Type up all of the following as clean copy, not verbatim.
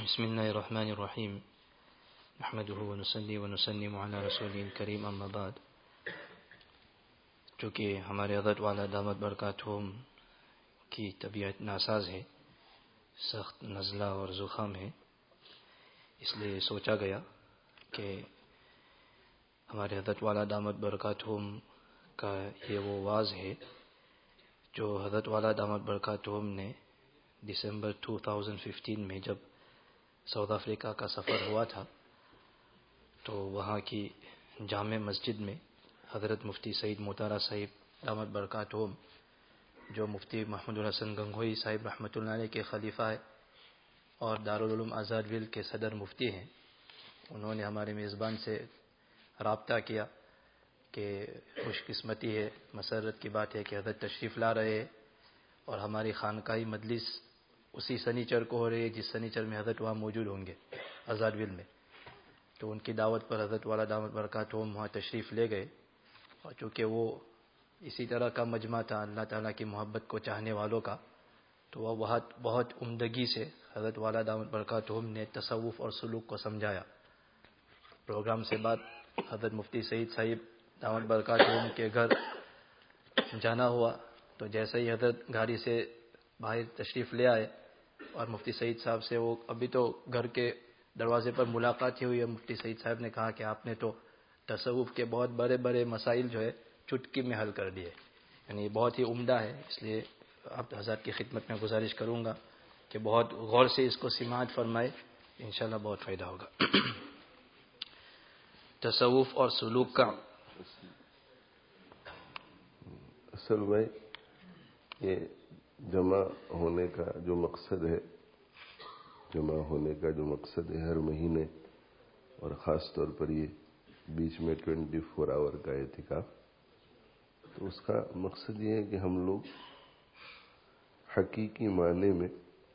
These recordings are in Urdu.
بسم اللہ الرحمن الرحیم نحمدہ ونصلی ونسلم علی رسولہ الکریم اما بعد. چونکہ ہمارے حضرت والا دامت برکاتہم کی طبیعت ناساز ہے، سخت نزلہ اور زخم ہے، اس لیے سوچا گیا کہ ہمارے حضرت والا دامت برکاتہم کا یہ وہ واعظ ہے جو حضرت والا دامت برکاتہم نے دسمبر 2015 میں جب ساؤتھ افریقہ کا سفر ہوا تھا تو وہاں کی جامع مسجد میں حضرت مفتی سعید موتارا صاحب دامت برکاتہم جو مفتی محمود الحسن گنگوئی صاحب رحمۃ اللہ علیہ کے خلیفہ ہے اور دارالعلوم آزاد ویل کے صدر مفتی ہیں، انہوں نے ہمارے میزبان سے رابطہ کیا کہ خوش قسمتی ہے، مسرت کی بات ہے کہ حضرت تشریف لا رہے ہیں اور ہماری خانقاہی مجلس اسی سنیچر کو ہو رہی ہے جس سنیچر میں حضرت وہاں موجود ہوں گے آزاد ویل میں. تو ان کی دعوت پر حضرت والا دامت برکاتہم وہاں تشریف لے گئے، اور چونکہ وہ اسی طرح کا مجمع تھا اللہ تعالیٰ کی محبت کو چاہنے والوں کا، تو وہ بہت عمدگی سے حضرت والا دامت برکاتہم نے تصوف اور سلوک کو سمجھایا. پروگرام سے بعد حضرت مفتی سعید صاحب دامت برکاتہم کے گھر جانا ہوا، تو جیسے ہی حضرت گاڑی سے باہر تشریف لے آئے اور مفتی سعید صاحب سے وہ ابھی تو گھر کے دروازے پر ملاقات ہی ہوئی ہے، مفتی سعید صاحب نے کہا کہ آپ نے تو تصوف کے بہت بڑے بڑے مسائل جو ہے چٹکی میں حل کر دیے، یعنی بہت ہی عمدہ ہے. اس لیے آپ حضرات کی خدمت میں گزارش کروں گا کہ بہت غور سے اس کو سماعت فرمائے، انشاءاللہ بہت فائدہ ہوگا. تصوف اور سلوک کا اصل میں یہ جمع ہونے کا جو مقصد ہے، ہر مہینے اور خاص طور پر یہ بیچ میں 24 آور کا اعتکاف، تو اس کا مقصد یہ ہے کہ ہم لوگ حقیقی معنی میں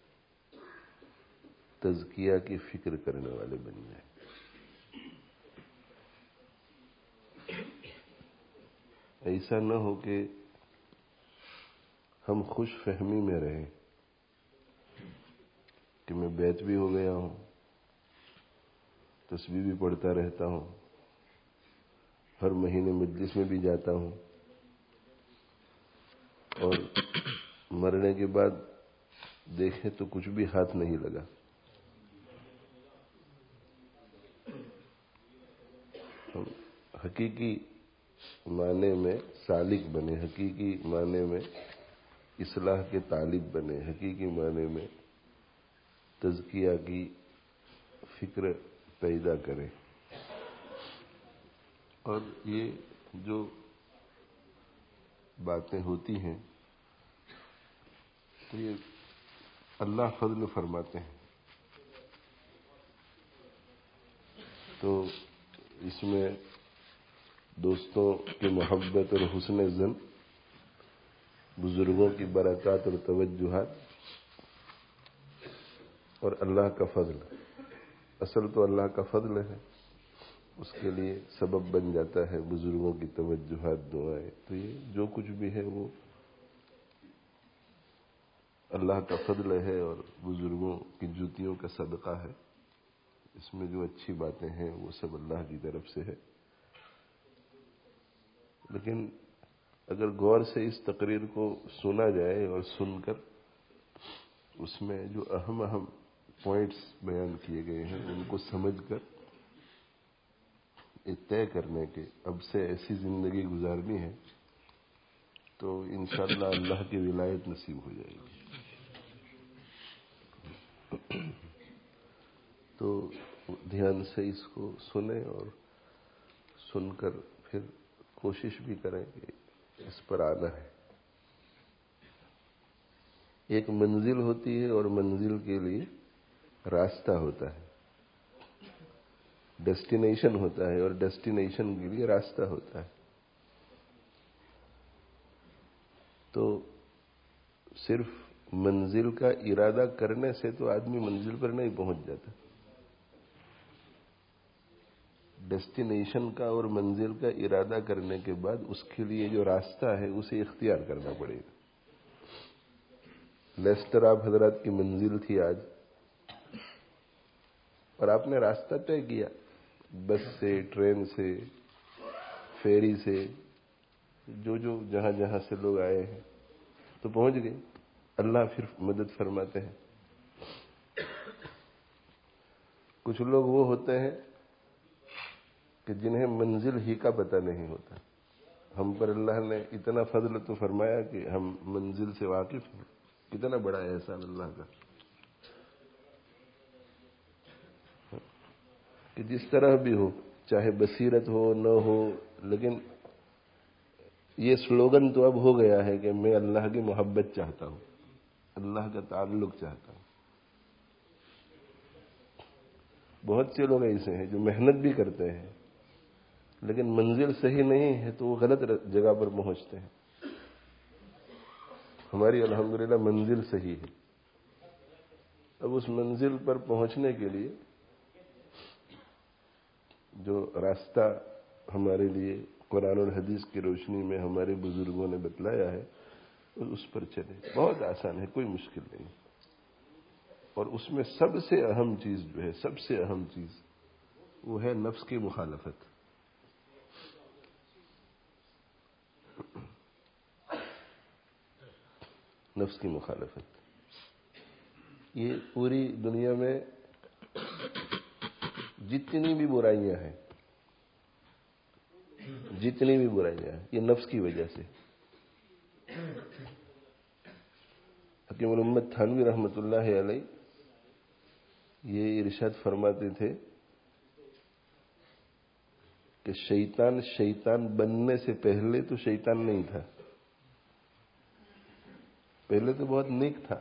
تزکیہ کی فکر کرنے والے بن جائیں. ایسا نہ ہو کہ ہم خوش فہمی میں رہیں کہ میں بیت بھی ہو گیا ہوں، تسبیح بھی پڑھتا رہتا ہوں، ہر مہینے مجلس میں بھی جاتا ہوں، اور مرنے کے بعد دیکھیں تو کچھ بھی ہاتھ نہیں لگا. ہم حقیقی معنی میں سالک بنے، حقیقی معنی میں اصلاح کے طالب بنے، حقیقی معنی میں تزکیہ کی فکر پیدا کریں. اور یہ جو باتیں ہوتی ہیں تو یہ اللہ فضل فرماتے ہیں، تو اس میں دوستوں کی محبت اور حسن ظن، بزرگوں کی برکات اور توجہات، اور اللہ کا فضل، اصل تو اللہ کا فضل ہے، اس کے لیے سبب بن جاتا ہے بزرگوں کی توجہات، دعائیں. تو یہ جو کچھ بھی ہے وہ اللہ کا فضل ہے اور بزرگوں کی جوتیوں کا صدقہ ہے. اس میں جو اچھی باتیں ہیں وہ سب اللہ کی طرف سے ہے. لیکن اگر غور سے اس تقریر کو سنا جائے اور سن کر اس میں جو اہم پوائنٹس بیان کیے گئے ہیں ان کو سمجھ کر یہ طے کرنے کے اب سے ایسی زندگی گزارنی ہے تو انشاءاللہ اللہ کی ولایت نصیب ہو جائے گی. تو دھیان سے اس کو سنیں اور سن کر پھر کوشش بھی کریں کہ اس پر آنا ہے. ایک منزل ہوتی ہے اور منزل کے لیے راستہ ہوتا ہے، ڈیسٹینیشن ہوتا ہے اور ڈیسٹینیشن کے لیے راستہ ہوتا ہے. تو صرف منزل کا ارادہ کرنے سے تو آدمی منزل پر نہیں پہنچ جاتا. ڈیسٹینیشن کا اور منزل کا ارادہ کرنے کے بعد اس کے لیے جو راستہ ہے اسے اختیار کرنا پڑے گا. لیسٹر آپ حضرات کی منزل تھی آج، اور آپ نے راستہ طے کیا، بس سے، ٹرین سے، فیری سے، جو جہاں جہاں سے لوگ آئے ہیں تو پہنچ گئے، اللہ پھر مدد فرماتے ہیں۔ کچھ لوگ وہ ہوتے ہیں کہ جنہیں منزل ہی کا پتہ نہیں ہوتا، ہم پر اللہ نے اتنا فضل تو فرمایا کہ ہم منزل سے واقف ہیں، کتنا بڑا احسان اللہ کا، کہ جس طرح بھی ہو، چاہے بصیرت ہو نہ ہو، لیکن یہ سلوگن تو اب ہو گیا ہے کہ میں اللہ کی محبت چاہتا ہوں، اللہ کا تعلق چاہتا ہوں۔ بہت سے لوگ ایسے ہیں جو محنت بھی کرتے ہیں لیکن منزل صحیح نہیں ہے تو وہ غلط جگہ پر پہنچتے ہیں۔ ہماری الحمدللہ منزل صحیح ہے، اب اس منزل پر پہنچنے کے لیے جو راستہ ہمارے لیے قرآن اور حدیث کی روشنی میں ہمارے بزرگوں نے بتلایا ہے اس پر چلے، بہت آسان ہے، کوئی مشکل نہیں۔ اور اس میں سب سے اہم چیز جو ہے، سب سے اہم چیز وہ ہے نفس کی مخالفت۔ نفس کی مخالفت، یہ پوری دنیا میں جتنی بھی برائیاں ہیں، جتنی بھی برائیاں ہیں، یہ نفس کی وجہ سے۔ حکیم الامت تھانوی رحمۃ اللہ علیہ یہ ارشاد فرماتے تھے کہ شیطان بننے سے پہلے تو شیطان نہیں تھا، پہلے تو بہت نیک تھا،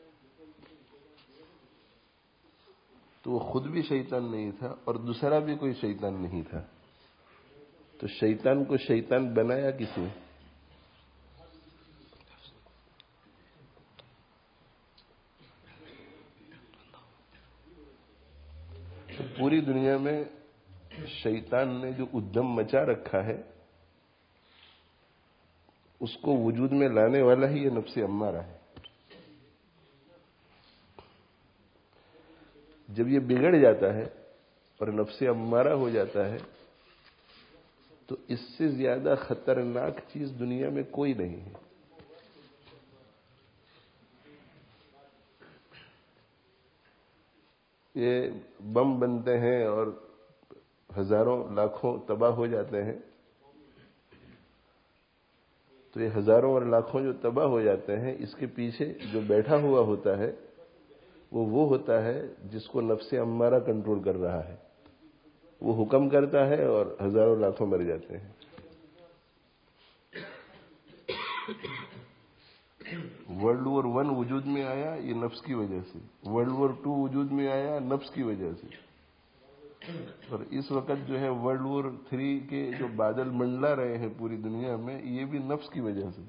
تو وہ خود بھی شیطان نہیں تھا اور دوسرا بھی کوئی شیطان نہیں تھا، تو شیطان کو شیطان بنایا کس نے؟ تو پوری دنیا میں شیطان نے جو ادھم مچا رکھا ہے اس کو وجود میں لانے والا ہی یہ نفس امارہ ہے۔ جب یہ بگڑ جاتا ہے اور نفس امارہ ہو جاتا ہے تو اس سے زیادہ خطرناک چیز دنیا میں کوئی نہیں ہے۔ یہ بم بنتے ہیں اور ہزاروں لاکھوں تباہ ہو جاتے ہیں، تو یہ ہزاروں اور لاکھوں جو تباہ ہو جاتے ہیں اس کے پیچھے جو بیٹھا ہوا ہوتا ہے وہ ہوتا ہے جس کو نفس امارہ کنٹرول کر رہا ہے، وہ حکم کرتا ہے اور ہزاروں لاکھوں مر جاتے ہیں۔ ورلڈ وار 1 وجود میں آیا یہ نفس کی وجہ سے، ورلڈ وار 2 وجود میں آیا نفس کی وجہ سے، اور اس وقت جو ہے ورلڈ وار 3 کے جو بادل منڈلا رہے ہیں پوری دنیا میں یہ بھی نفس کی وجہ سے۔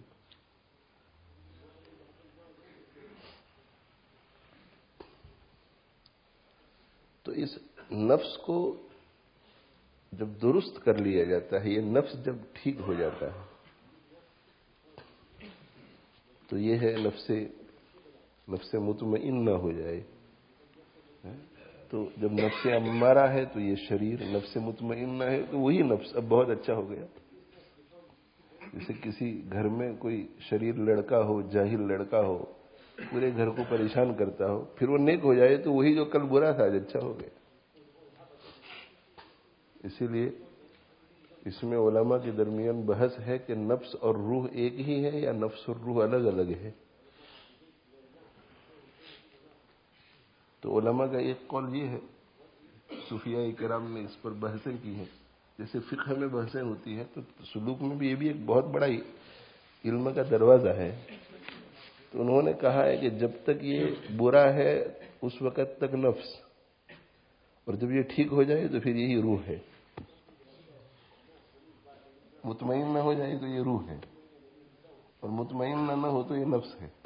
تو اس نفس کو جب درست کر لیا جاتا ہے، یہ نفس جب ٹھیک ہو جاتا ہے تو یہ ہے نفس مطمئنہ ہو جائے۔ تو جب نفس امارہ ہے تو یہ شریر، نفس مطمئنہ ہے تو وہی نفس اب بہت اچھا ہو گیا۔ جیسے کسی گھر میں کوئی شریر لڑکا ہو، جاہل لڑکا ہو، پورے گھر کو پریشان کرتا ہو، پھر وہ نیک ہو جائے تو وہی جو کل برا تھا آج اچھا ہو گیا۔ اسی لیے اس میں علماء کے درمیان بحث ہے کہ نفس اور روح ایک ہی ہے یا نفس اور روح الگ الگ ہے۔ تو علماء کا ایک قول یہ ہے، صوفیاء کرام نے اس پر بحثیں کی ہیں، جیسے فقہ میں بحثیں ہوتی ہیں تو سلوک میں بھی یہ بھی ایک بہت بڑا علم کا دروازہ ہے۔ تو انہوں نے کہا ہے کہ جب تک یہ برا ہے اس وقت تک نفس، اور جب یہ ٹھیک ہو جائے تو پھر یہی روح ہے، مطمئن نہ ہو جائے تو یہ روح ہے، اور مطمئن نہ ہو تو یہ نفس ہے۔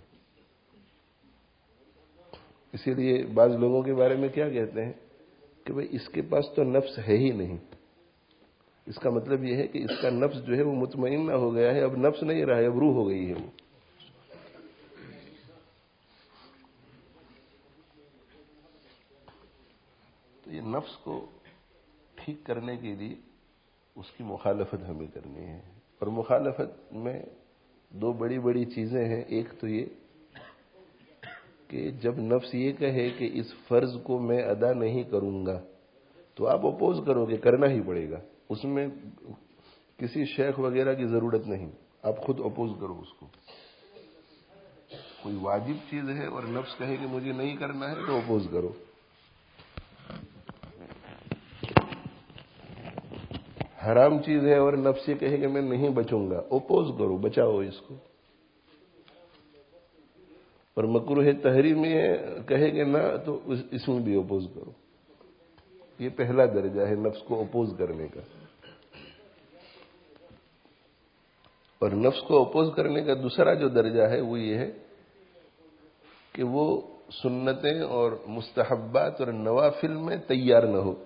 اسی لیے بعض لوگوں کے بارے میں کیا کہتے ہیں کہ بھئی اس کے پاس تو نفس ہے ہی نہیں، اس کا مطلب یہ ہے کہ اس کا نفس جو ہے وہ مطمئن نہ ہو گیا ہے، اب نفس نہیں رہا ہے، اب روح ہو گئی ہے وہ۔ تو تو یہ نفس کو ٹھیک کرنے کے لیے اس کی مخالفت ہمیں کرنی ہے. اور مخالفت میں دو بڑی بڑی چیزیں ہیں. ایک تو یہ کہ جب نفس یہ کہے کہ اس فرض کو میں ادا نہیں کروں گا تو آپ اپوز کرو کہ کرنا ہی پڑے گا. اس میں کسی شیخ وغیرہ کی ضرورت نہیں، آپ خود اپوز کرو اس کو. کوئی واجب چیز ہے اور نفس کہے کہ مجھے نہیں کرنا ہے تو اپوز کرو. حرام چیز ہے اور نفس یہ کہے کہ میں نہیں بچوں گا، اپوز کرو، بچاؤ اس کو. اور مکروہ تحریمی ہے کہے کہ نہ تو اس میں بھی اپوز کرو. یہ پہلا درجہ ہے نفس کو اپوز کرنے کا. اور نفس کو اپوز کرنے کا دوسرا جو درجہ ہے وہ یہ ہے کہ وہ سنتیں اور مستحبات اور نوافل میں تیار نہ ہو.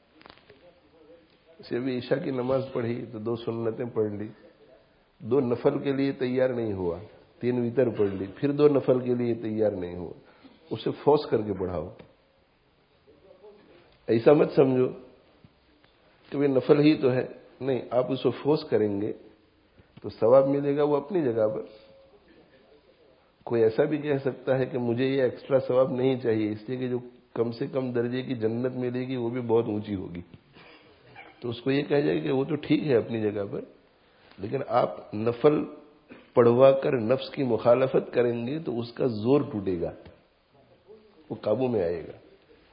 اسے بھی عشاء کی نماز پڑھی تو 2 سنتیں پڑھ لی، 2 نفل کے لیے تیار نہیں ہوا، 3 وتر پڑھ لی، پھر 2 نفل کے لیے تیار نہیں ہوا. اسے فورس کر کے پڑھاؤ. ایسا مت سمجھو کہ وہ نفل ہی تو ہے، نہیں، آپ اسے فورس کریں گے تو ثواب ملے گا وہ اپنی جگہ پر. کوئی ایسا بھی کہہ سکتا ہے کہ مجھے یہ ایکسٹرا ثواب نہیں چاہیے، اس لیے کہ جو کم سے کم درجے کی جنت ملے گی وہ بھی بہت اونچی ہوگی. تو اس کو یہ کہا جائے کہ وہ تو ٹھیک ہے اپنی جگہ پر، لیکن آپ نفل پڑھوا کر نفس کی مخالفت کریں گے تو اس کا زور ٹوٹے گا، وہ قابو میں آئے گا.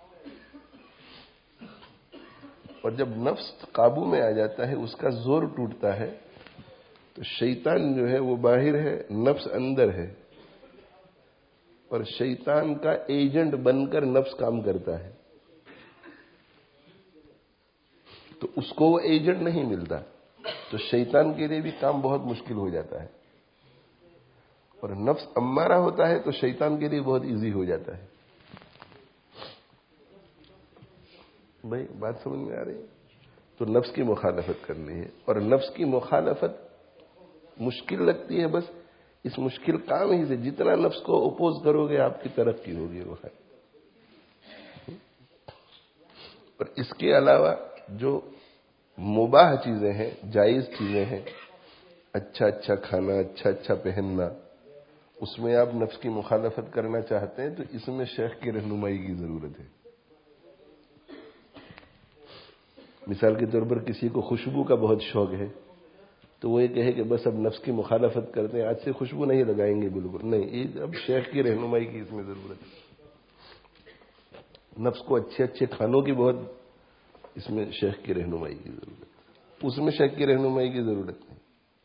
اور جب نفس قابو میں آ جاتا ہے، اس کا زور ٹوٹتا ہے، تو شیطان جو ہے وہ باہر ہے، نفس اندر ہے. اور شیطان کا ایجنٹ بن کر نفس کام کرتا ہے، تو اس کو وہ ایجنٹ نہیں ملتا، تو شیطان کے لیے بھی کام بہت مشکل ہو جاتا ہے. اور نفس امارہ ہوتا ہے تو شیطان کے لیے بہت ایزی ہو جاتا ہے. بھائی بات سمجھ میں آ رہی ہے؟ تو نفس کی مخالفت کرنی ہے. اور نفس کی مخالفت مشکل لگتی ہے، بس اس مشکل کام ہی سے جتنا نفس کو اپوز کرو گے آپ کی ترقی ہوگی. وہ ہے. اور اس کے علاوہ جو مباح چیزیں ہیں، جائز چیزیں ہیں، اچھا اچھا کھانا، اچھا اچھا پہننا، اس میں آپ نفس کی مخالفت کرنا چاہتے ہیں تو اس میں شیخ کی رہنمائی کی ضرورت ہے. مثال کے طور پر کسی کو خوشبو کا بہت شوق ہے تو وہ یہ کہے کہ بس اب نفس کی مخالفت کرتے ہیں، آج سے خوشبو نہیں لگائیں گے. بالکل نہیں، یہ اب شیخ کی رہنمائی کی اس میں ضرورت ہے. نفس کو اچھے اچھے کھانوں کی بہت اس میں شیخ کی رہنمائی کی ضرورت ہے، اس میں شیخ کی رہنمائی کی ضرورت نہیں.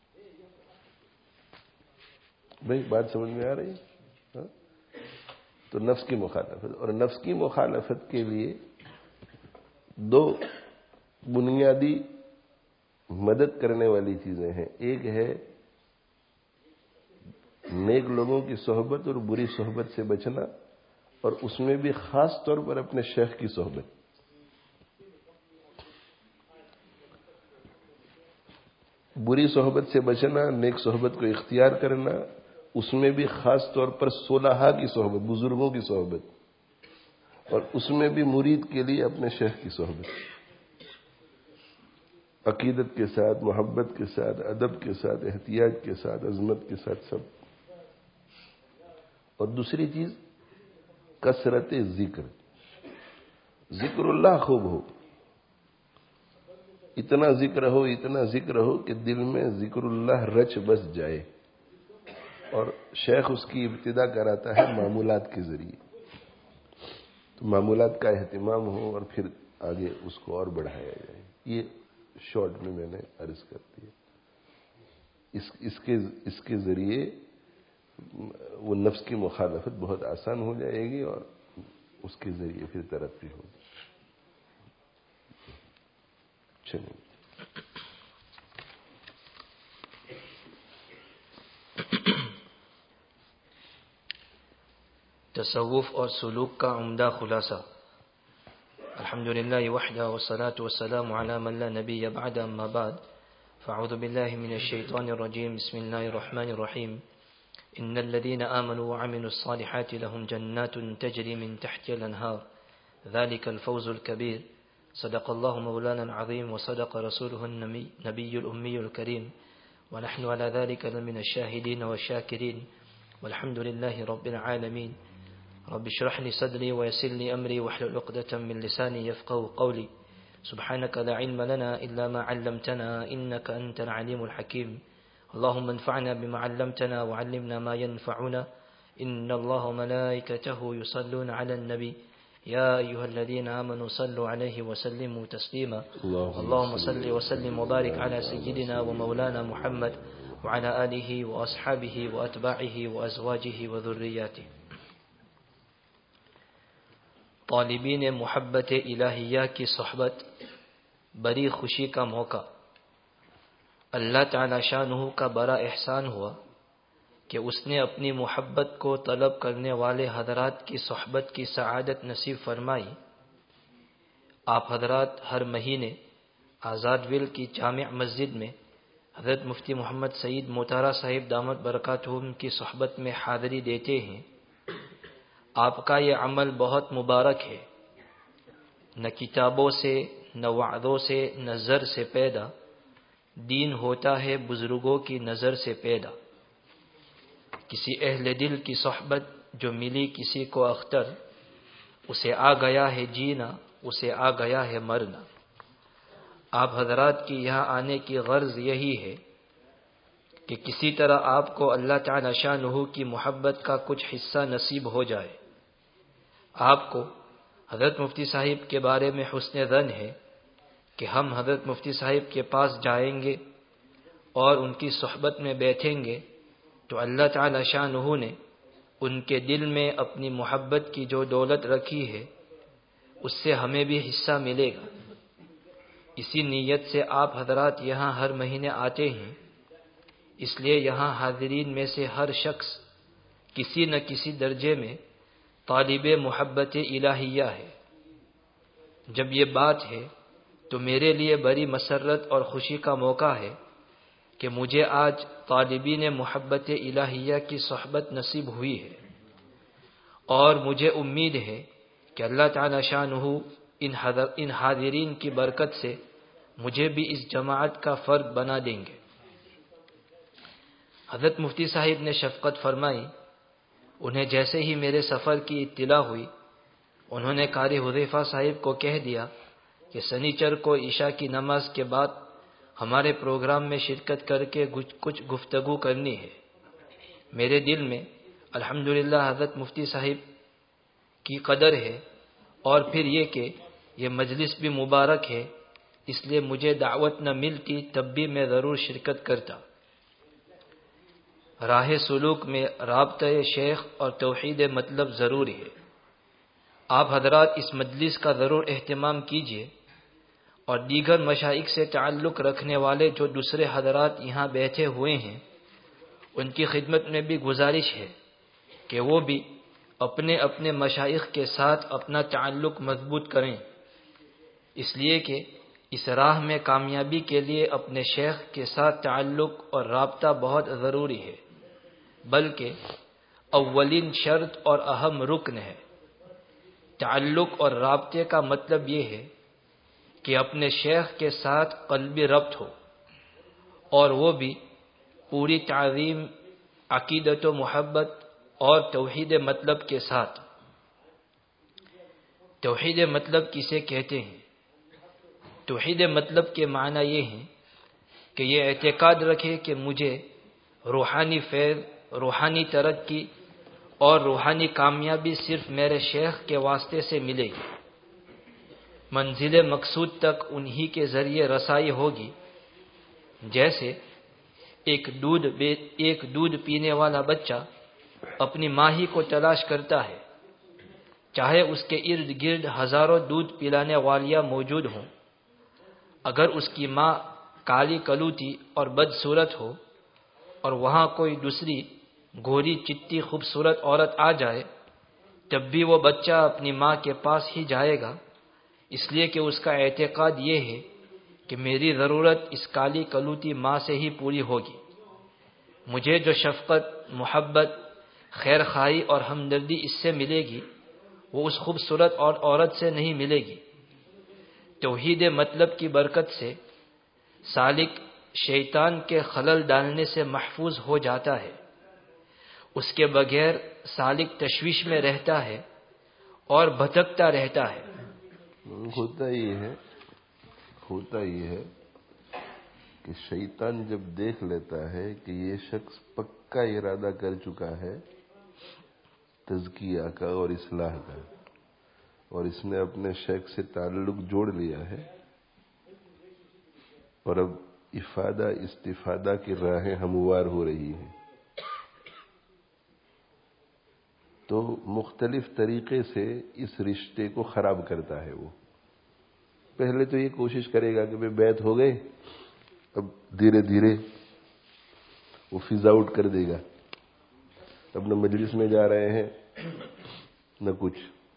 بھائی بات سمجھ میں آ رہی ہے؟ تو نفس کی مخالفت. اور نفس کی مخالفت کے لیے 2 بنیادی مدد کرنے والی چیزیں ہیں. ایک ہے نیک لوگوں کی صحبت اور بری صحبت سے بچنا، اور اس میں بھی خاص طور پر اپنے شیخ کی صحبت. بری صحبت سے بچنا، نیک صحبت کو اختیار کرنا، اس میں بھی خاص طور پر صلحاء کی صحبت، بزرگوں کی صحبت، اور اس میں بھی مرید کے لیے اپنے شیخ کی صحبت، عقیدت کے ساتھ، محبت کے ساتھ، ادب کے ساتھ، احتیاط کے ساتھ، عظمت کے ساتھ، سب. اور دوسری چیز کثرت ذکر. ذکر اللہ خوب ہو، اتنا ذکر ہو، اتنا ذکر ہو کہ دل میں ذکر اللہ رچ بس جائے. اور شیخ اس کی ابتدا کراتا ہے معمولات کے ذریعے. تو معمولات کا اہتمام ہو اور پھر آگے اس کو اور بڑھایا جائے. یہ شارٹ میں نے عرض کر دیا. اس کے ذریعے وہ نفس کی مخالفت بہت آسان ہو جائے گی اور اس کے ذریعے پھر ترقی ہوگی. چلیے. تصوف اور سلوک کا عمدہ خلاصہ. الحمدللہ وحدہ والصلاة والسلام علی من لا نبی بعد، اما بعد، فاعوذ باللہ من الشیطان الرجیم. بسم اللہ الرحمن الرحیم. ان الذين آمنوا وعملوا الصالحات لهم جنات تجري من تحتها الانهار ذلك الفوز الكبير. صدق الله مولانا العظيم وصدق رسوله النبي الأمي الكريم، ونحن على ذلك لمن الشاهدين والشاكرين، والحمد لله رب العالمين. رب اشرح لي صدري ويسر لي أمري واحلل عقدة من لساني يفقهوا قولي. سبحانك لا علم لنا إلا ما علمتنا إنك أنت العليم الحكيم. اللهم انفعنا بما علمتنا وعلمنا ما ينفعنا. إن الله وملائكته يصلون على النبي يا أيها الذين آمنوا صلوا عليه وسلموا تسليما. اللهم صل وسلم وبارك على سيدنا ومولانا محمد وعلى آله وأصحابه وأتباعه وأزواجه وذرياته. طالبین محبت الہیہ کی صحبت بڑی خوشی کا موقع. اللہ تعالی شانہ کا بڑا احسان ہوا کہ اس نے اپنی محبت کو طلب کرنے والے حضرات کی صحبت کی سعادت نصیب فرمائی. آپ حضرات ہر مہینے آزاد ویل کی جامع مسجد میں حضرت مفتی محمد سعید موتارا صاحب دامت برکاتہم کی صحبت میں حاضری دیتے ہیں. آپ کا یہ عمل بہت مبارک ہے. نہ کتابوں سے، نہ وعدوں سے، نہ زر سے پیدا، دین ہوتا ہے بزرگوں کی نظر سے پیدا. کسی اہل دل کی صحبت جو ملی کسی کو اختر، اسے آ گیا ہے جینا، اسے آ گیا ہے مرنا. آپ حضرات کی یہاں آنے کی غرض یہی ہے کہ کسی طرح آپ کو اللہ تعالی شانہ کی محبت کا کچھ حصہ نصیب ہو جائے. آپ کو حضرت مفتی صاحب کے بارے میں حسن ظن ہے کہ ہم حضرت مفتی صاحب کے پاس جائیں گے اور ان کی صحبت میں بیٹھیں گے تو اللہ تعالی شانہ نے ان کے دل میں اپنی محبت کی جو دولت رکھی ہے اس سے ہمیں بھی حصہ ملے گا. اسی نیت سے آپ حضرات یہاں ہر مہینے آتے ہیں. اس لیے یہاں حاضرین میں سے ہر شخص کسی نہ کسی درجے میں طالب محبت الہیہ ہے. جب یہ بات ہے تو میرے لیے بڑی مسرت اور خوشی کا موقع ہے کہ مجھے آج طالبین محبت الہیہ کی صحبت نصیب ہوئی ہے، اور مجھے امید ہے کہ اللہ تعالی شانہ ان حاضرین کی برکت سے مجھے بھی اس جماعت کا فرد بنا دیں گے. حضرت مفتی صاحب نے شفقت فرمائی. انہیں جیسے ہی میرے سفر کی اطلاع ہوئی، انہوں نے قاری حذیفہ صاحب کو کہہ دیا کہ سنیچر کو عشاء کی نماز کے بعد ہمارے پروگرام میں شرکت کر کے کچھ گفتگو کرنی ہے. میرے دل میں الحمدللہ حضرت مفتی صاحب کی قدر ہے، اور پھر یہ کہ یہ مجلس بھی مبارک ہے، اس لیے مجھے دعوت نہ ملتی تب بھی میں ضرور شرکت کرتا. راہ سلوک میں رابطہ شیخ اور توحید مطلب ضروری ہے. آپ حضرات اس مجلس کا ضرور اہتمام کیجیے، اور دیگر مشائخ سے تعلق رکھنے والے جو دوسرے حضرات یہاں بیٹھے ہوئے ہیں ان کی خدمت میں بھی گزارش ہے کہ وہ بھی اپنے اپنے مشائخ کے ساتھ اپنا تعلق مضبوط کریں، اس لیے کہ اس راہ میں کامیابی کے لیے اپنے شیخ کے ساتھ تعلق اور رابطہ بہت ضروری ہے، بلکہ اولین شرط اور اہم رکن ہے. تعلق اور رابطے کا مطلب یہ ہے کہ اپنے شیخ کے ساتھ قلبی ربط ہو، اور وہ بھی پوری تعظیم، عقیدت و محبت اور توحید مطلب کے ساتھ. توحید مطلب کسے کہتے ہیں؟ توحید مطلب کے معنی یہ ہیں کہ یہ اعتقاد رکھے کہ مجھے روحانی فیض، روحانی ترقی اور روحانی کامیابی صرف میرے شیخ کے واسطے سے ملے گی. منزل مقصود تک انہی کے ذریعے رسائی ہوگی. جیسے ایک دودھ پینے والا بچہ اپنی ماں ہی کو تلاش کرتا ہے، چاہے اس کے ارد گرد ہزاروں دودھ پلانے والیاں موجود ہوں. اگر اس کی ماں کالی کلوٹی اور بدصورت ہو اور وہاں کوئی دوسری گوری چٹی خوبصورت عورت آ جائے تب بھی وہ بچہ اپنی ماں کے پاس ہی جائے گا، اس لیے کہ اس کا اعتقاد یہ ہے کہ میری ضرورت اس کالی کلوٹی ماں سے ہی پوری ہوگی. مجھے جو شفقت، محبت، خیر خواہی اور ہمدردی اس سے ملے گی وہ اس خوبصورت اور عورت سے نہیں ملے گی۔ توحید مطلب کی برکت سے سالک شیطان کے خلل ڈالنے سے محفوظ ہو جاتا ہے۔ اس کے بغیر سالک تشویش میں رہتا ہے اور بھٹکتا رہتا ہے۔ ہوتا ہی ہے کہ شیطان جب دیکھ لیتا ہے کہ یہ شخص پکا ارادہ کر چکا ہے تزکیہ کا اور اصلاح کا، اور اس نے اپنے شیخ سے تعلق جوڑ لیا ہے، اور اب افادہ استفادہ کی راہیں ہموار ہو رہی ہیں، تو مختلف طریقے سے اس رشتے کو خراب کرتا ہے۔ وہ پہلے تو یہ کوشش کرے گا کہ بھئی بیعت ہو گئے، اب دھیرے دھیرے وہ فیز آؤٹ کر دے گا، اب نہ مجلس میں جا رہے ہیں نہ کچھ،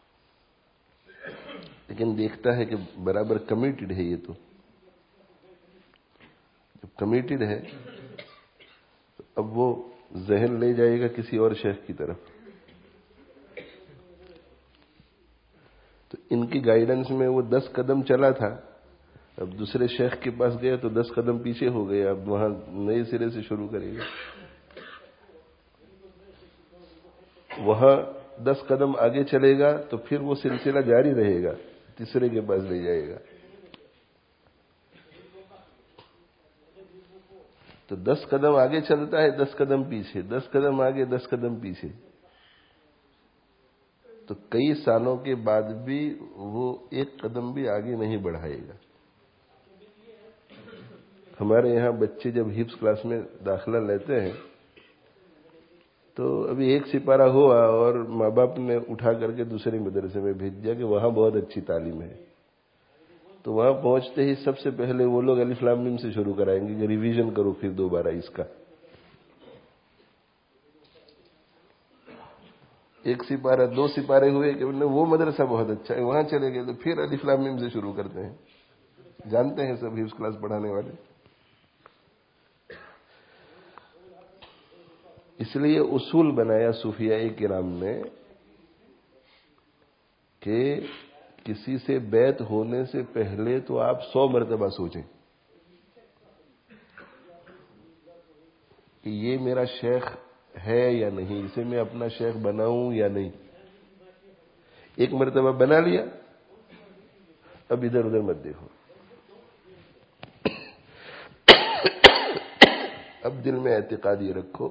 لیکن دیکھتا ہے کہ برابر کمیٹڈ ہے، یہ تو جب کمیٹڈ ہے تو اب وہ ذہن لے جائے گا کسی اور شیخ کی طرف، تو ان کی گائیڈنس میں وہ 10 قدم چلا تھا، اب دوسرے شیخ کے پاس گیا تو 10 قدم پیچھے ہو گیا، اب وہاں نئے سرے سے شروع کرے گا، وہاں 10 قدم آگے چلے گا تو پھر وہ سلسلہ جاری رہے گا، تیسرے کے پاس لے جائے گا، تو 10 قدم آگے چلتا ہے، 10 قدم پیچھے، 10 قدم آگے، 10 قدم پیچھے، تو کئی سالوں کے بعد بھی وہ ایک قدم بھی آگے نہیں بڑھائے گا۔ ہمارے یہاں بچے جب ہپس کلاس میں داخلہ لیتے ہیں تو ابھی ایک سپارہ ہوا اور ماں باپ نے اٹھا کر کے دوسرے مدرسے میں بھیج دیا کہ وہاں بہت اچھی تعلیم ہے، تو وہاں پہنچتے ہی سب سے پہلے وہ لوگ الف لام میم سے شروع کرائیں گے کہ ریویژن کرو پھر دوبارہ اس کا۔ ایک سپارہ 2 سپارے ہوئے کہ وہ مدرسہ بہت اچھا ہے، وہاں چلے گئے تو پھر الف لام میم سے شروع کرتے ہیں، جانتے ہیں سب ہپس کلاس پڑھانے والے۔ اس لیے اصول بنایا صوفیاء کرام نے کہ کسی سے بیعت ہونے سے پہلے تو آپ 100 مرتبہ سوچیں کہ یہ میرا شیخ ہے یا نہیں، اسے میں اپنا شیخ بناؤں یا نہیں۔ ایک مرتبہ بنا لیا، اب ادھر ادھر مت دیکھو، اب دل میں اعتقاد یہ رکھو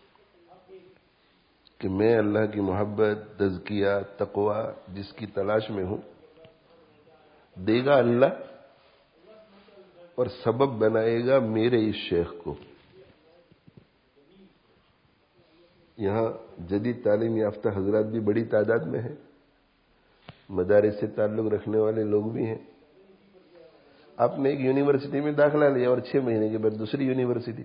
کہ میں اللہ کی محبت، تزکیہ، تقوی جس کی تلاش میں ہوں دے گا اللہ، اور سبب بنائے گا میرے اس شیخ کو۔ یہاں جدید تعلیم یافتہ حضرات بھی بڑی تعداد میں ہیں، مدارس سے تعلق رکھنے والے لوگ بھی ہیں۔ آپ نے ایک یونیورسٹی میں داخلہ لیا اور 6 مہینے کے بعد دوسری یونیورسٹی،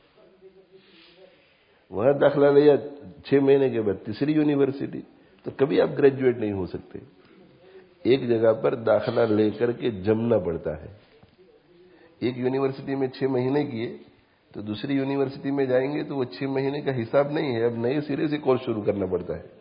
وہاں داخلہ لیا 6 مہینے کے بعد تیسری یونیورسٹی، تو کبھی آپ گریجویٹ نہیں ہو سکتے۔ ایک جگہ پر داخلہ لے کر کے جمنا پڑتا ہے۔ ایک یونیورسٹی میں 6 مہینے کیے تو دوسری یونیورسٹی میں جائیں گے تو وہ 6 مہینے کا حساب نہیں ہے، اب نئے سرے سے کورس شروع کرنا پڑتا ہے۔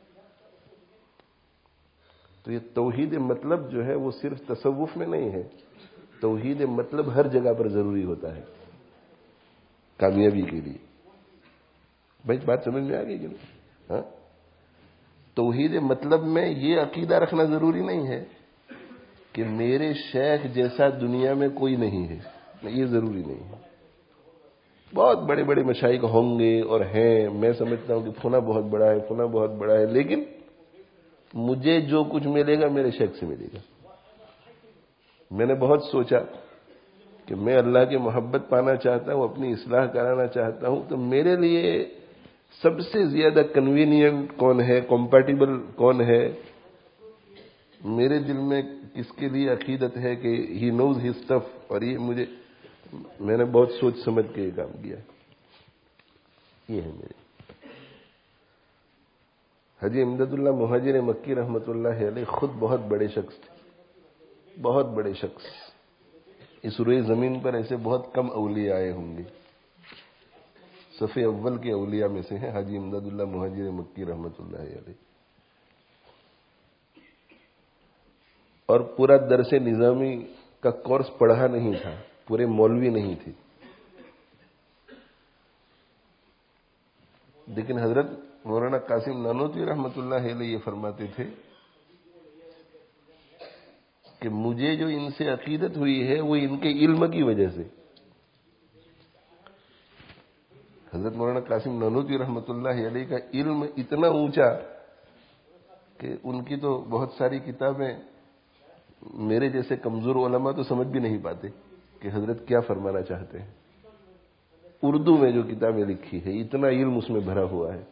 تو یہ توحید مطلب جو ہے وہ صرف تصوف میں نہیں ہے، توحید مطلب ہر جگہ پر ضروری ہوتا ہے کامیابی کے لیے۔ بھائی بات سمجھ میں آ گئی کہ نہیں؟ ہاں، توحید مطلب میں یہ عقیدہ رکھنا ضروری نہیں ہے کہ میرے شیخ جیسا دنیا میں کوئی نہیں ہے، یہ ضروری نہیں ہے۔ بہت بڑے بڑے مشائخ ہوں گے اور ہیں، میں سمجھتا ہوں کہ فلاں بہت بڑا ہے، فلاں بہت بڑا ہے، لیکن مجھے جو کچھ ملے گا میرے شیخ سے ملے گا۔ میں نے بہت سوچا کہ میں اللہ کی محبت پانا چاہتا ہوں، اپنی اصلاح کرانا چاہتا ہوں، تو میرے لیے سب سے زیادہ کنوینینٹ کون ہے، کمپیٹیبل کون ہے، میرے دل میں کس کے لیے عقیدت ہے کہ ہی نوز ہز اسٹف، اور یہ میں نے بہت سوچ سمجھ کے یہ کام کیا۔ یہ ہے میرے حاجی امداد اللہ مہاجر مکی رحمۃ اللہ علیہ، خود بہت بڑے شخص تھے، بہت بڑے شخص۔ اس روئے زمین پر ایسے بہت کم اولیاء آئے ہوں گے، صف اول کے اولیاء میں سے ہیں حاجی امداد اللہ مہاجر مکی رحمۃ اللہ علیہ۔ اور پورا درس نظامی کا کورس پڑھا نہیں تھا، پورے مولوی نہیں تھے، لیکن حضرت مولانا قاسم نانوتوی رحمۃ اللہ علیہ یہ فرماتے تھے کہ مجھے جو ان سے عقیدت ہوئی ہے وہ ان کے علم کی وجہ سے۔ حضرت مولانا قاسم نانوتوی رحمۃ اللہ علیہ کا علم اتنا اونچا کہ ان کی تو بہت ساری کتابیں میرے جیسے کمزور علماء تو سمجھ بھی نہیں پاتے کہ حضرت کیا فرمانا چاہتے ہیں۔ اردو میں جو کتابیں لکھی ہے اتنا علم اس میں بھرا ہوا ہے۔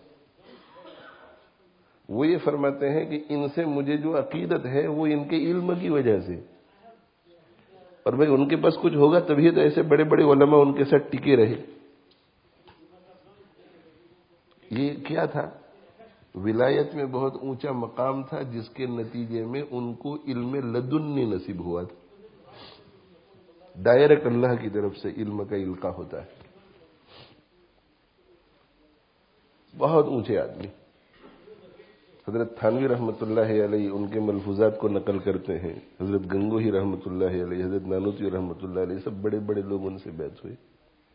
وہ یہ فرماتے ہیں کہ ان سے مجھے جو عقیدت ہے وہ ان کے علم کی وجہ سے، اور بھائی ان کے پاس کچھ ہوگا تبھی تو ایسے بڑے بڑے علماء ان کے ساتھ ٹکے رہے۔ یہ کیا تھا؟ ولایت میں بہت اونچا مقام تھا جس کے نتیجے میں ان کو علم لدنی نصیب ہوا تھا۔ ڈائریکٹ اللہ کی طرف سے علم کا القاء ہوتا ہے۔ بہت اونچے آدمی حضرت تھانوی رحمۃ اللہ علیہ ان کے ملفوظات کو نقل کرتے ہیں، حضرت گنگوہی رحمۃ اللہ علیہ، حضرت نانوتوی رحمۃ اللہ علیہ، سب بڑے بڑے لوگ ان سے بیعت ہوئے۔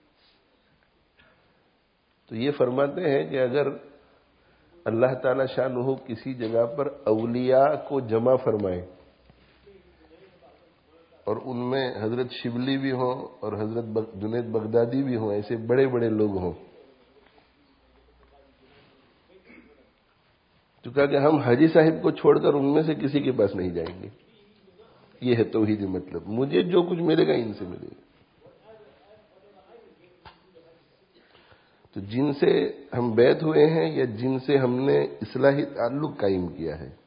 تو یہ فرماتے ہیں کہ اگر اللہ تعالی شانہ کسی جگہ پر اولیاء کو جمع فرمائے اور ان میں حضرت شبلی بھی ہوں اور حضرت جنید بغدادی بھی ہوں، ایسے بڑے بڑے لوگ ہوں، تو کہا کہ ہم حاجی صاحب کو چھوڑ کر ان میں سے کسی کے پاس نہیں جائیں گے۔ یہ ہے توحید مطلب، مجھے جو کچھ ملے گا ان سے ملے گا۔ تو جن سے ہم بیعت ہوئے ہیں یا جن سے ہم نے اصلاحی تعلق قائم کیا ہے،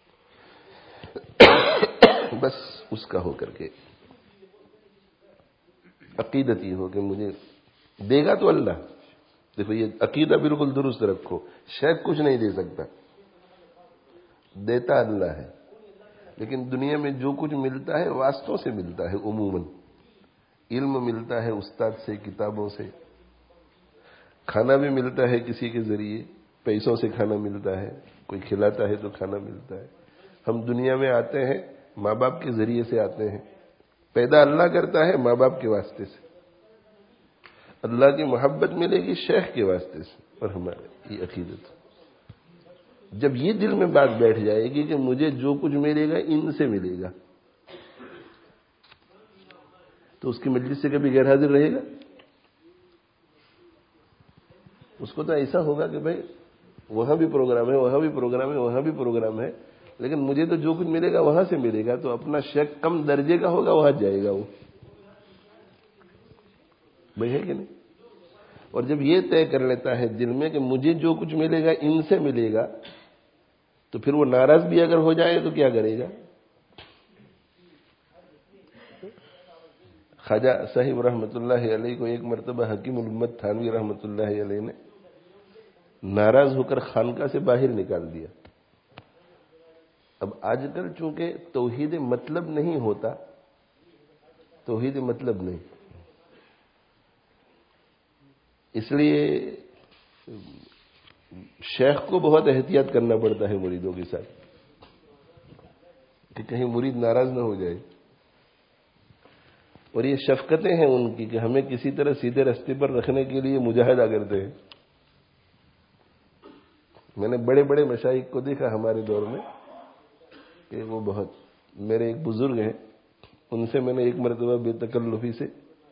بس اس کا ہو کر کے عقیدت یہ ہو کہ مجھے دے گا تو اللہ۔ دیکھو یہ عقیدہ بالکل درست رکھو، شیخ کچھ نہیں دے سکتا، دیتا اللہ ہے، لیکن دنیا میں جو کچھ ملتا ہے واسطوں سے ملتا ہے۔ عموماً علم ملتا ہے استاد سے، کتابوں سے، کھانا بھی ملتا ہے کسی کے ذریعے، پیسوں سے کھانا ملتا ہے، کوئی کھلاتا ہے تو کھانا ملتا ہے۔ ہم دنیا میں آتے ہیں ماں باپ کے ذریعے سے آتے ہیں، پیدا اللہ کرتا ہے ماں باپ کے واسطے سے، اللہ کی محبت ملے گی شیخ کے واسطے سے، اور ہمارے یہ عقیدت۔ جب یہ دل میں بات بیٹھ جائے گی کہ مجھے جو کچھ ملے گا ان سے ملے گا، تو اس کی مجلس سے کبھی غیر حاضر رہے گا؟ اس کو تو ایسا ہوگا کہ بھائی وہاں بھی پروگرام ہے، وہاں بھی پروگرام ہے، وہاں بھی پروگرام ہے، لیکن مجھے تو جو کچھ ملے گا وہاں سے ملے گا، تو اپنا شک کم درجے کا ہوگا وہاں جائے گا وہ، بھائی ہے کہ نہیں؟ اور جب یہ طے کر لیتا ہے دل میں کہ مجھے جو کچھ ملے گا ان سے ملے گا، تو پھر وہ ناراض بھی اگر ہو جائے تو کیا کرے گا؟ خواجہ صاحب رحمۃ اللہ علیہ کو ایک مرتبہ حکیم الامت تھانوی رحمۃ اللہ علیہ نے ناراض ہو کر خانقاہ سے باہر نکال دیا۔ اب آج کل چونکہ توحید مطلب نہیں ہوتا، توحید مطلب نہیں، اس لیے شیخ کو بہت احتیاط کرنا پڑتا ہے مریدوں کے ساتھ کہ کہیں مرید ناراض نہ ہو جائے، اور یہ شفقتیں ہیں ان کی کہ ہمیں کسی طرح سیدھے راستے پر رکھنے کے لیے مجاہدہ کرتے ہیں۔ میں نے بڑے بڑے مشائخ کو دیکھا ہمارے دور میں کہ وہ بہت، میرے ایک بزرگ ہیں ان سے میں نے ایک مرتبہ بے تکلفی سے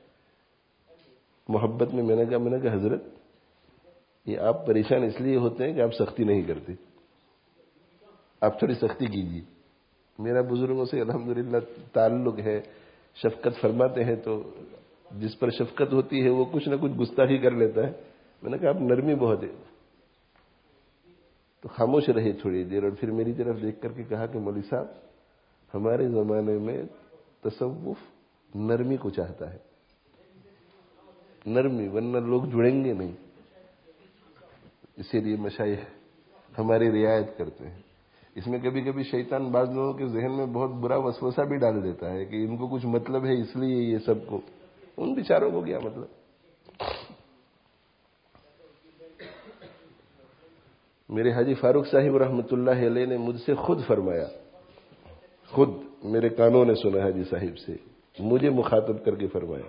محبت میں نے کہا حضرت یہ آپ پریشان اس لیے ہوتے ہیں کہ آپ سختی نہیں کرتے، آپ تھوڑی سختی کیجیے۔ میرا بزرگوں سے الحمدللہ تعلق ہے، شفقت فرماتے ہیں، تو جس پر شفقت ہوتی ہے وہ کچھ نہ کچھ گستاخی کر لیتا ہے۔ میں نے کہا آپ نرمی بہت ہے، تو خاموش رہے تھوڑی دیر، اور پھر میری طرف دیکھ کر کے کہا کہ مولوی صاحب ہمارے زمانے میں تصوف نرمی کو چاہتا ہے، نرمی، ورنہ لوگ جڑیں گے نہیں، اسی لیے مشائخ ہماری رعایت کرتے ہیں۔ اس میں کبھی کبھی شیطان بعض لوگوں کے ذہن میں بہت برا وسوسہ بھی ڈال دیتا ہے کہ ان کو کچھ مطلب ہے اس لیے یہ سب کو، ان بیچاروں کو کیا مطلب؟ میرے حاجی فاروق صاحب رحمۃ اللہ علیہ نے مجھ سے خود فرمایا، خود میرے کانوں نے سنا حاجی صاحب سے، مجھے مخاطب کر کے فرمایا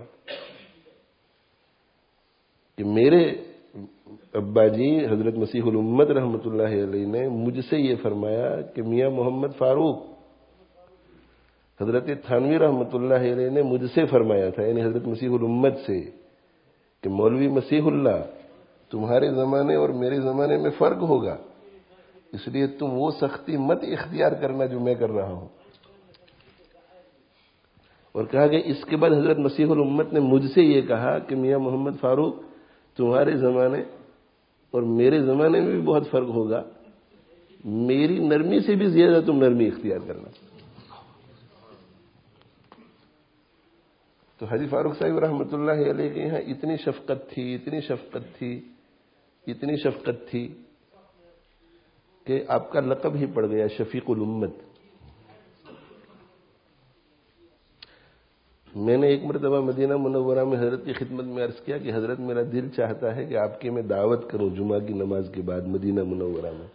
کہ میرے ابا جی حضرت مسیح الامت رحمۃ اللہ علیہ نے مجھ سے یہ فرمایا کہ میاں محمد فاروق، حضرت تھانوی رحمۃ اللہ علیہ نے مجھ سے فرمایا تھا، یعنی حضرت مسیح الامت سے، کہ مولوی مسیح اللہ تمہارے زمانے اور میرے زمانے میں فرق ہوگا، اس لیے تم وہ سختی مت اختیار کرنا جو میں کر رہا ہوں۔ اور کہا کہ اس کے بعد حضرت مسیح الامت نے مجھ سے یہ کہا کہ میاں محمد فاروق تمہارے زمانے اور میرے زمانے میں بھی بہت فرق ہوگا، میری نرمی سے بھی زیادہ تم نرمی اختیار کرنا۔ تو حاجی فاروق صاحب رحمۃ اللہ علیہ کے یہاں اتنی شفقت تھی، اتنی شفقت تھی، اتنی شفقت تھی کہ آپ کا لقب ہی پڑ گیا شفیق الامت۔ میں نے ایک مرتبہ مدینہ منورہ میں حضرت کی خدمت میں عرض کیا کہ حضرت میرا دل چاہتا ہے کہ آپ کی میں دعوت کروں جمعہ کی نماز کے بعد مدینہ منورہ میں۔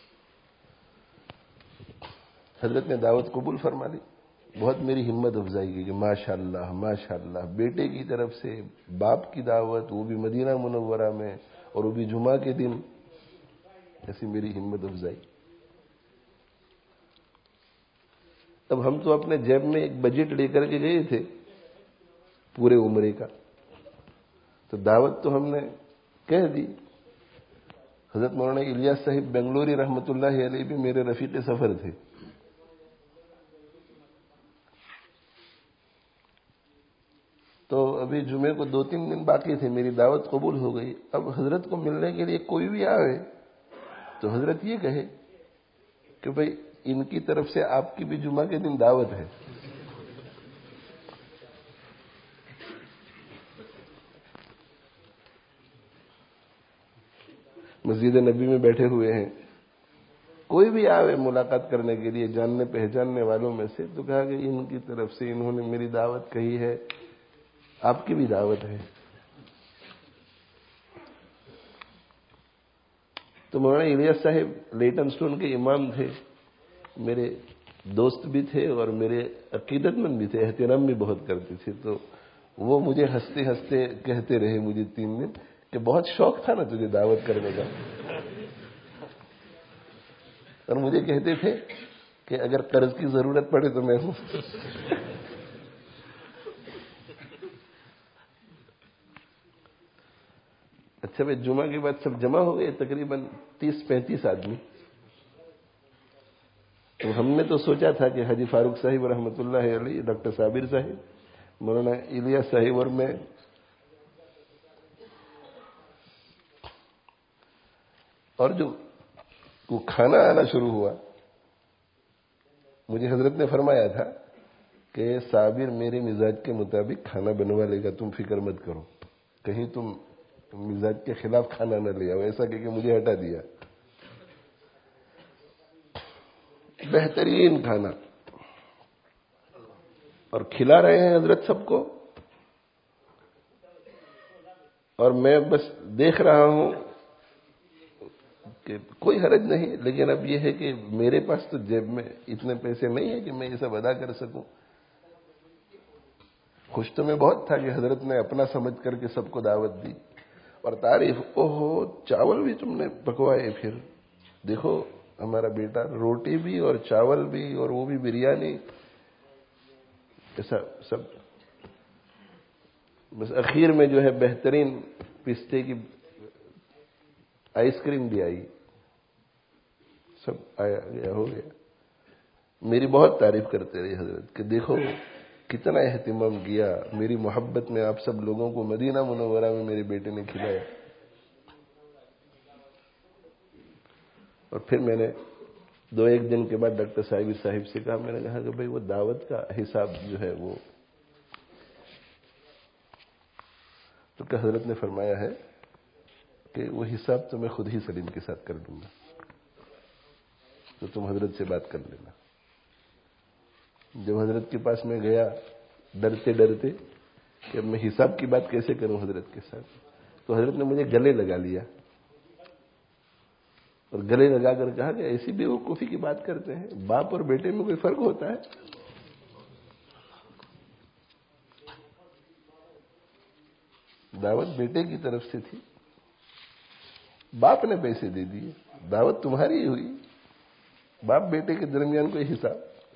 حضرت نے دعوت قبول فرما لی، بہت میری ہمت افزائی کی کہ ماشاءاللہ ماشاءاللہ، بیٹے کی طرف سے باپ کی دعوت، وہ بھی مدینہ منورہ میں، اور وہ بھی جمعہ کے دن، ایسی میری ہمت افزائی۔ اب ہم تو اپنے جیب میں ایک بجٹ لے کر کے گئے تھے پورے عمرے کا، تو دعوت تو ہم نے کہہ دی۔ حضرت مولانا الیاس صاحب بنگلوری رحمۃ اللہ علیہ بھی میرے رفیق سفر تھے۔ تو ابھی جمعے کو 2-3 دن باقی تھے، میری دعوت قبول ہو گئی۔ اب حضرت کو ملنے کے لیے کوئی بھی آئے تو حضرت یہ کہے کہ بھئی ان کی طرف سے آپ کی بھی جمعہ کے دن دعوت ہے۔ مسجد نبی میں بیٹھے ہوئے ہیں، کوئی بھی آئے ملاقات کرنے کے لیے جاننے پہچاننے والوں میں سے، تو کہا کہ ان کی طرف سے انہوں نے میری دعوت کہی ہے، آپ کی بھی دعوت ہے۔ تو مولانا الیاس صاحب لیٹن سٹون کے امام تھے، میرے دوست بھی تھے اور میرے عقیدت مند بھی تھے، احترام بھی بہت کرتے تھے۔ تو وہ مجھے ہنستے ہنستے کہتے رہے مجھے 3 دن کہ بہت شوق تھا نا تجھے دعوت کرنے کا، اور مجھے کہتے تھے کہ اگر قرض کی ضرورت پڑے تو میں ہوں۔ اچھا بھائی، جمعہ کے بعد سب جمع ہو گئے، تقریباً 30-35 آدمی۔ تو ہم نے تو سوچا تھا کہ حاجی فاروق صاحب رحمۃ اللہ علیہ، ڈاکٹر صابر صاحب، مولانا الیاس صاحب اور میں، اور جو وہ کھانا آنا شروع ہوا، مجھے حضرت نے فرمایا تھا کہ صابر میرے مزاج کے مطابق کھانا بنوا لے گا، تم فکر مت کرو، کہیں تم مزاج کے خلاف کھانا نہ لے آؤ، ایسا کہ مجھے ہٹا دیا۔ بہترین کھانا، اور کھلا رہے ہیں حضرت سب کو، اور میں بس دیکھ رہا ہوں کہ کوئی حرج نہیں، لیکن اب یہ ہے کہ میرے پاس تو جیب میں اتنے پیسے نہیں ہیں کہ میں یہ سب ادا کر سکوں۔ خوش تو میں بہت تھا کہ حضرت نے اپنا سمجھ کر کے سب کو دعوت دی اور تعریف، اوہو چاول بھی تم نے پکوائے، پھر دیکھو ہمارا بیٹا روٹی بھی اور چاول بھی اور وہ بھی بریانی، ایسا سب۔ بس اخیر میں جو ہے بہترین پستے کی آئس کریم بھی آئی، سب آیا گیا ہو گیا۔ میری بہت تعریف کرتے رہے حضرت کہ دیکھو کتنا اہتمام کیا، میری محبت میں آپ سب لوگوں کو مدینہ منورہ میں میرے بیٹے نے کھلایا۔ اور پھر میں نے 2-1 دن کے بعد ڈاکٹر صاحب سے کہا، میں نے کہا کہ بھئی وہ دعوت کا حساب جو ہے وہ، تو کہ حضرت نے فرمایا ہے کہ وہ حساب تو میں خود ہی سلیم کے ساتھ کر دوں گا، تو تم حضرت سے بات کر لینا۔ جب حضرت کے پاس میں گیا ڈرتے ڈرتے کہ اب میں حساب کی بات کیسے کروں حضرت کے ساتھ، تو حضرت نے مجھے گلے لگا لیا اور گلے لگا کر کہا کہ ایسی بیوقوفی کی بات کرتے ہیں، باپ اور بیٹے میں کوئی فرق ہوتا ہے؟ دعوت بیٹے کی طرف سے تھی، باپ نے پیسے دے دیے، دعوت تمہاری ہوئی، باپ بیٹے کے درمیان کوئی حساب۔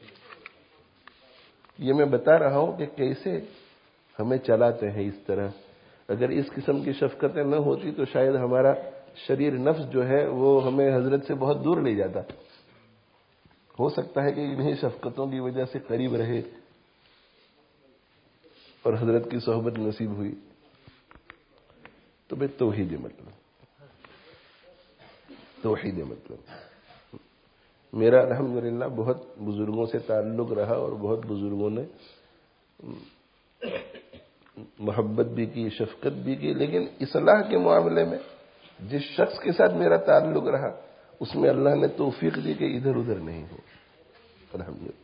یہ میں بتا رہا ہوں کہ کیسے ہمیں چلاتے ہیں اس طرح۔ اگر اس قسم کی شفقتیں نہ ہوتی تو شاید ہمارا شریر نفس جو ہے وہ ہمیں حضرت سے بہت دور لے جاتا۔ ہو سکتا ہے کہ انہیں شفقتوں کی وجہ سے قریب رہے اور حضرت کی صحبت نصیب ہوئی۔ تو بھئی توحید مطلب میرا الحمدللہ بہت بزرگوں سے تعلق رہا اور بہت بزرگوں نے محبت بھی کی، شفقت بھی کی، لیکن اصلاح کے معاملے میں جس شخص کے ساتھ میرا تعلق رہا اس میں اللہ نے توفیق دی کہ ادھر ادھر نہیں ہو۔ الحمدللہ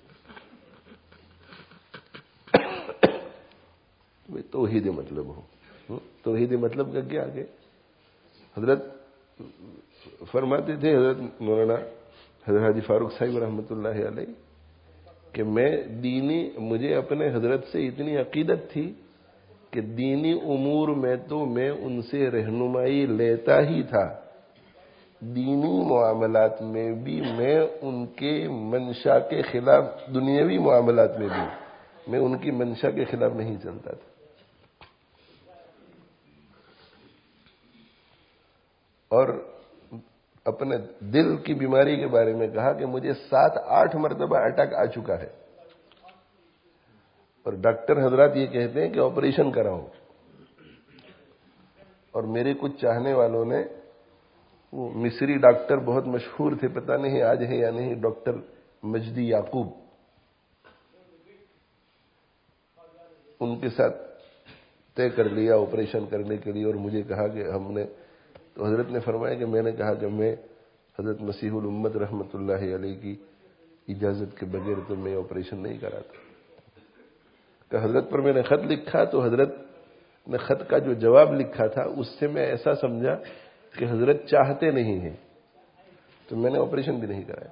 توحید مطلب ہو۔ توحید مطلب کا کیا کہ حضرت فرماتے تھے، حضرت مولانا حضرت حاجی فاروق صاحب رحمۃ اللہ علیہ، کہ مجھے اپنے حضرت سے اتنی عقیدت تھی کہ دینی امور میں تو میں ان سے رہنمائی لیتا ہی تھا، دینی معاملات میں بھی میں ان کے منشا کے خلاف، دنیاوی معاملات میں بھی میں ان کی منشا کے خلاف نہیں چلتا تھا۔ اور اپنے دل کی بیماری کے بارے میں کہا کہ مجھے 7-8 مرتبہ اٹیک آ چکا ہے، اور ڈاکٹر حضرات یہ کہتے ہیں کہ آپریشن کراؤ، اور میرے کچھ چاہنے والوں نے، وہ مصری ڈاکٹر بہت مشہور تھے، پتہ نہیں آج ہے یا نہیں، ڈاکٹر مجدی یعقوب، ان کے ساتھ طے کر لیا آپریشن کرنے کے لیے، اور مجھے کہا کہ ہم نے، تو حضرت نے فرمایا کہ میں نے کہا کہ میں حضرت مسیح الامت رحمۃ اللہ علیہ کی اجازت کے بغیر تو میں آپریشن نہیں کراتا۔ کہ حضرت پر میں نے خط لکھا تو حضرت نے خط کا جو جواب لکھا تھا اس سے میں ایسا سمجھا کہ حضرت چاہتے نہیں ہیں، تو میں نے آپریشن بھی نہیں کرایا۔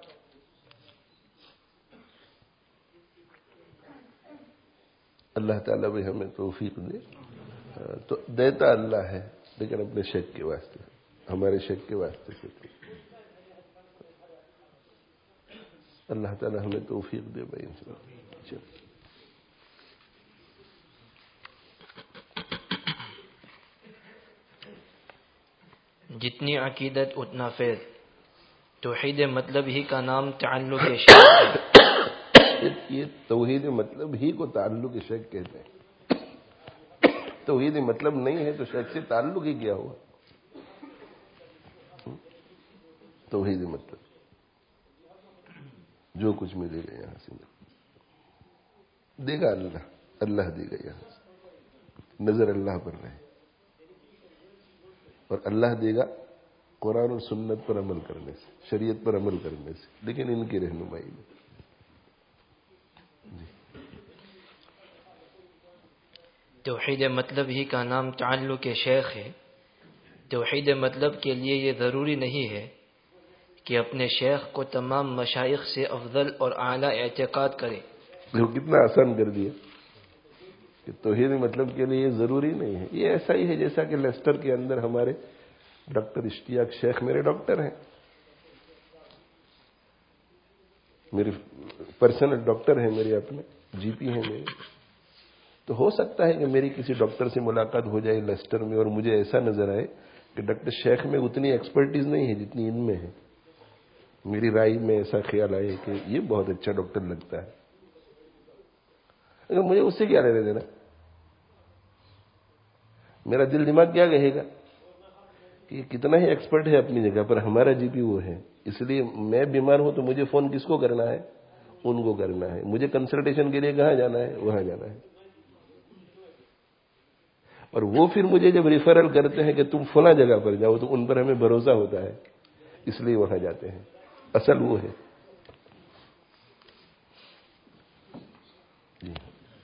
اللہ تعالیٰ بھی ہمیں توفیق دے۔ تو دیتا اللہ ہے لیکن اپنے شک کے واسطے، ہمارے شک کے واسطے سے اللہ تعالیٰ ہمیں توفیق دے بھائی انشاءاللہ۔ چلو جتنی عقیدت اتنا فیض، توحید مطلب ہی کا نام تعلق شیخ ہے۔ یہ توحید مطلب ہی کو تعلق شیخ کہتے ہیں۔ توحید مطلب نہیں ہے تو شیخ سے تعلق ہی کیا ہوا؟ توحید مطلب جو کچھ ملے گا یہاں سے دے گا اللہ دے گا، یہاں سے نظر اللہ پر رہے، اور اللہ دے گا قرآن اور سنت پر عمل کرنے سے، شریعت پر عمل کرنے سے، لیکن ان کی رہنمائی میں۔ توحید مطلب ہی کا نام تعلق شیخ ہے۔ توحید مطلب کے لیے یہ ضروری نہیں ہے کہ اپنے شیخ کو تمام مشائخ سے افضل اور اعلیٰ اعتقاد کرے۔ کتنا آسان کر دیا کہ توحید مطلب کے لیے یہ ضروری نہیں ہے۔ یہ ایسا ہی ہے جیسا کہ لیسٹر کے اندر ہمارے ڈاکٹر اشتیاق شیخ میرے ڈاکٹر ہیں، میرے پرسنل ڈاکٹر ہیں، میرے اپنے جی پی ہیں میرے۔ تو ہو سکتا ہے کہ میری کسی ڈاکٹر سے ملاقات ہو جائے لیسٹر میں اور مجھے ایسا نظر آئے کہ ڈاکٹر شیخ میں اتنی ایکسپرٹیز نہیں ہے جتنی ان میں ہے، میری رائے میں ایسا خیال آئے کہ یہ بہت اچھا ڈاکٹر لگتا ہے، اگر مجھے اس سے کیا لینے دینا؟ میرا دل دماغ کیا کہے گا کہ یہ کتنا ہی ایکسپرٹ ہے اپنی جگہ پر، ہمارا جی پی وہ ہے، اس لیے میں بیمار ہوں تو مجھے فون کس کو کرنا ہے؟ ان کو کرنا ہے۔ مجھے کنسلٹیشن کے لیے کہاں جانا ہے؟ وہاں جانا ہے۔ اور وہ پھر مجھے جب ریفرل کرتے ہیں کہ تم فلاں جگہ پر جاؤ تو ان پر ہمیں بھروسہ ہوتا ہے، اس لیے وہاں جاتے ہیں۔ اصل وہ ہے۔ جی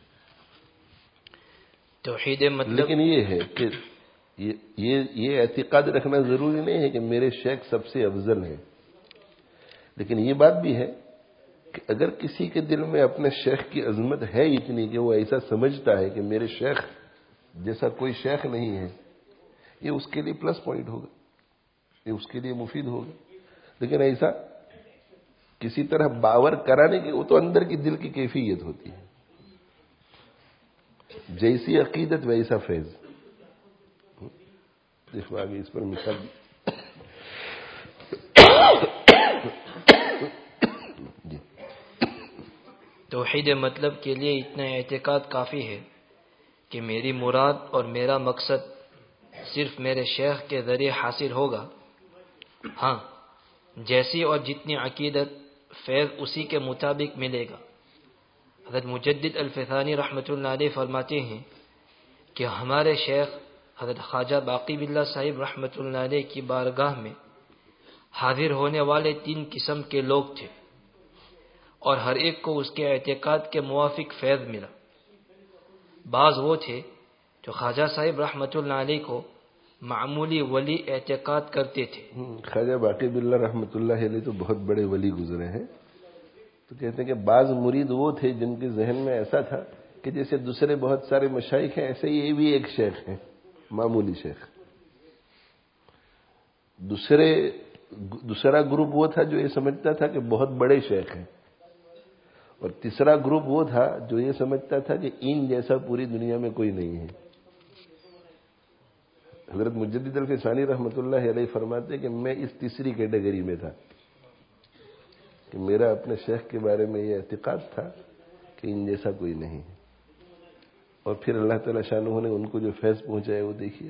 توحید مطلب، لیکن یہ ہے کہ یہ اعتقاد رکھنا ضروری نہیں ہے کہ میرے شیخ سب سے افضل ہیں، لیکن یہ بات بھی ہے کہ اگر کسی کے دل میں اپنے شیخ کی عظمت ہے اتنی کہ وہ ایسا سمجھتا ہے کہ میرے شیخ جیسا کوئی شیخ نہیں ہے، یہ اس کے لیے پلس پوائنٹ ہوگا، یہ اس کے لیے مفید ہوگا. لیکن ایسا کسی طرح باور کرانے کی، وہ تو اندر کی دل کی کیفیت ہوتی ہے. جیسی عقیدت ویسا فیض. دیکھو آگے اس پر مثال جی. توحید مطلب کے لیے اتنا اعتقاد کافی ہے کہ میری مراد اور میرا مقصد صرف میرے شیخ کے ذریعے حاصل ہوگا. ہاں، جیسی اور جتنی عقیدت، فیض اسی کے مطابق ملے گا. حضرت مجدد الفیضانی رحمۃ اللہ علیہ فرماتے ہیں کہ ہمارے شیخ حضرت خواجہ باقی باللہ صاحب رحمۃ اللہ علیہ کی بارگاہ میں حاضر ہونے والے 3 قسم کے لوگ تھے، اور ہر ایک کو اس کے اعتقاد کے موافق فیض ملا. بعض وہ تھے جو خواجہ صاحب رحمۃ اللہ علیہ کو معمولی ولی اعتقاد کرتے تھے. خواجہ باقی باللہ رحمۃ اللہ علیہ تو بہت بڑے ولی گزرے ہیں. تو کہتے ہیں کہ بعض مرید وہ تھے جن کے ذہن میں ایسا تھا کہ جیسے دوسرے بہت سارے مشائخ ہیں، ایسے ہی یہ بھی ایک شیخ ہیں، معمولی شیخ. دوسرا گروپ وہ تھا جو یہ سمجھتا تھا کہ بہت بڑے شیخ ہیں، اور تیسرا گروپ وہ تھا جو یہ سمجھتا تھا کہ ان جیسا پوری دنیا میں کوئی نہیں ہے. حضرت مجدد الفیضانی رحمۃ اللہ علیہ فرماتے کہ میں اس تیسری کیٹیگری میں تھا کہ میرا اپنے شیخ کے بارے میں یہ اعتقاد تھا کہ ان جیسا کوئی نہیں ہے. اور پھر اللہ تعالی شانہ نے ان کو جو فیض پہنچایا وہ دیکھیے.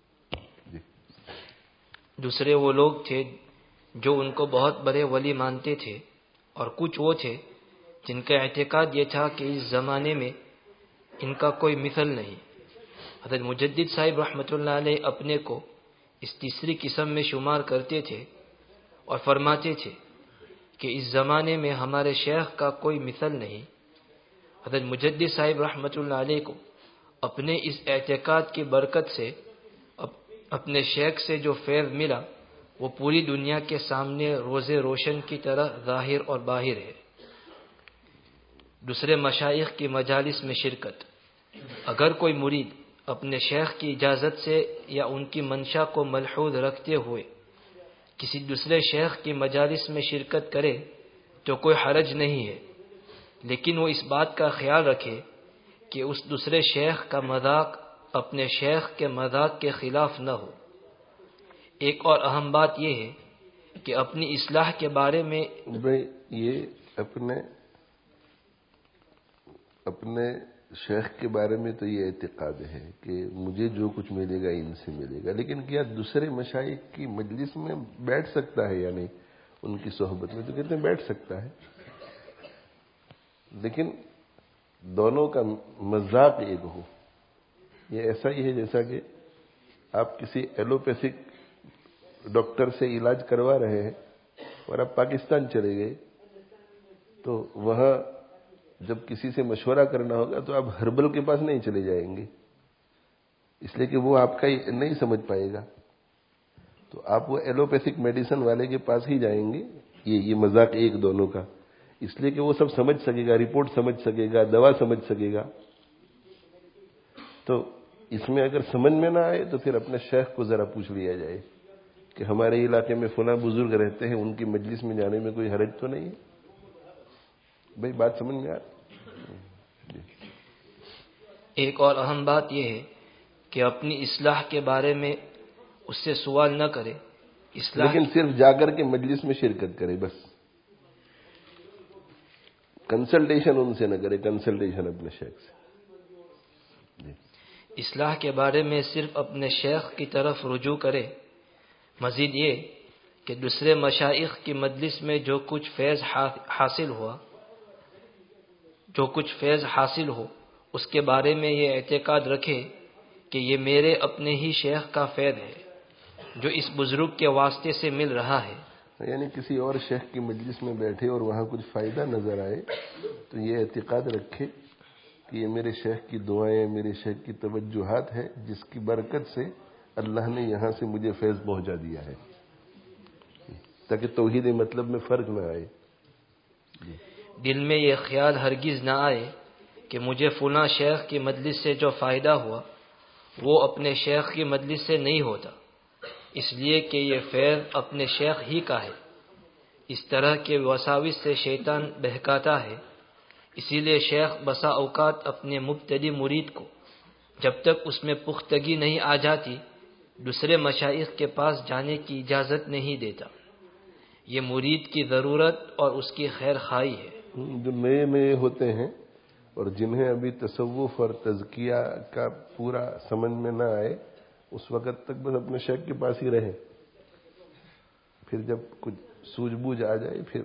دوسرے وہ لوگ تھے جو ان کو بہت بڑے ولی مانتے تھے، اور کچھ وہ تھے جن کا اعتقاد یہ تھا کہ اس زمانے میں ان کا کوئی مثل نہیں. حضرت مجدد صاحب رحمۃ اللہ علیہ اپنے کو اس تیسری قسم میں شمار کرتے تھے اور فرماتے تھے کہ اس زمانے میں ہمارے شیخ کا کوئی مثل نہیں. حضرت مجدد صاحب رحمۃ اللہ علیہ کو اپنے اس اعتقاد کی برکت سے اپنے شیخ سے جو فیض ملا وہ پوری دنیا کے سامنے روز روشن کی طرح ظاہر اور باہر ہے. دوسرے مشائخ کی مجالس میں شرکت. اگر کوئی مرید اپنے شیخ کی اجازت سے یا ان کی منشا کو ملحوظ رکھتے ہوئے کسی دوسرے شیخ کی مجالس میں شرکت کرے تو کوئی حرج نہیں ہے، لیکن وہ اس بات کا خیال رکھے کہ اس دوسرے شیخ کا مذاق اپنے شیخ کے مذاق کے خلاف نہ ہو. ایک اور اہم بات یہ ہے کہ اپنی اصلاح کے بارے میں یہ اپنے شیخ کے بارے میں تو یہ اعتقاد ہے کہ مجھے جو کچھ ملے گا ان سے ملے گا، لیکن کیا دوسرے مشائخ کی مجلس میں بیٹھ سکتا ہے یا نہیں؟ ان کی صحبت میں تو کہتے ہیں بیٹھ سکتا ہے، لیکن دونوں کا مذاق ایک ہو. یہ ایسا ہی ہے جیسا کہ آپ کسی ایلوپیتھک ڈاکٹر سے علاج کروا رہے ہیں اور آپ پاکستان چلے گئے تو وہاں جب کسی سے مشورہ کرنا ہوگا تو آپ ہربل کے پاس نہیں چلے جائیں گے، اس لیے کہ وہ آپ کا نہیں سمجھ پائے گا. تو آپ وہ ایلوپیتھک میڈیسن والے کے پاس ہی جائیں گے. یہ مذاق ایک دونوں کا، اس لیے کہ وہ سب سمجھ سکے گا، رپورٹ سمجھ سکے گا، دوا سمجھ سکے گا. تو اس میں اگر سمجھ میں نہ آئے تو پھر اپنے شیخ کو ذرا پوچھ لیا جائے کہ ہمارے علاقے میں فلاں بزرگ رہتے ہیں، ان کی مجلس میں جانے میں کوئی حرج تو نہیں ہے؟ بھائی بات سمجھ میں آ. ایک اور اہم بات یہ ہے کہ اپنی اصلاح کے بارے میں اس سے سوال نہ کرے، لیکن صرف جا کر کے مجلس میں شرکت کرے، بس کنسلٹیشن ان سے نہ کرے، کنسلٹیشن اپنے شیخ سے. اصلاح کے بارے میں صرف اپنے شیخ کی طرف رجوع کرے. مزید یہ کہ دوسرے مشائخ کی مجلس میں جو کچھ فیض حاصل ہو اس کے بارے میں یہ اعتقاد رکھے کہ یہ میرے اپنے ہی شیخ کا فیض ہے جو اس بزرگ کے واسطے سے مل رہا ہے. یعنی کسی اور شیخ کی مجلس میں بیٹھے اور وہاں کچھ فائدہ نظر آئے تو یہ اعتقاد رکھے کہ یہ میرے شیخ کی دعائیں، میرے شیخ کی توجہات ہے جس کی برکت سے اللہ نے یہاں سے مجھے فیض پہنچا دیا ہے، تاکہ توحید مطلب میں فرق نہ آئے. دل میں یہ خیال ہرگز نہ آئے کہ مجھے فلاں شیخ کی مجلس سے جو فائدہ ہوا وہ اپنے شیخ کی مجلس سے نہیں ہوتا، اس لیے کہ یہ فیض اپنے شیخ ہی کا ہے۔ اس طرح کے وساوس سے شیطان بہکاتا ہے، اسی لیے شیخ بسا اوقات اپنے مبتدی مرید کو جب تک اس میں پختگی نہیں آ جاتی دوسرے مشائخ کے پاس جانے کی اجازت نہیں دیتا۔ یہ مرید کی ضرورت اور اس کی خیر خواہی ہے۔ جو نئے نئے ہوتے ہیں اور جنہیں ابھی تصوف اور تزکیہ کا پورا سمجھ میں نہ آئے، اس وقت تک بس اپنے شیخ کے پاس ہی رہیں، پھر جب کچھ سوجھ بوجھ آ جائے پھر۔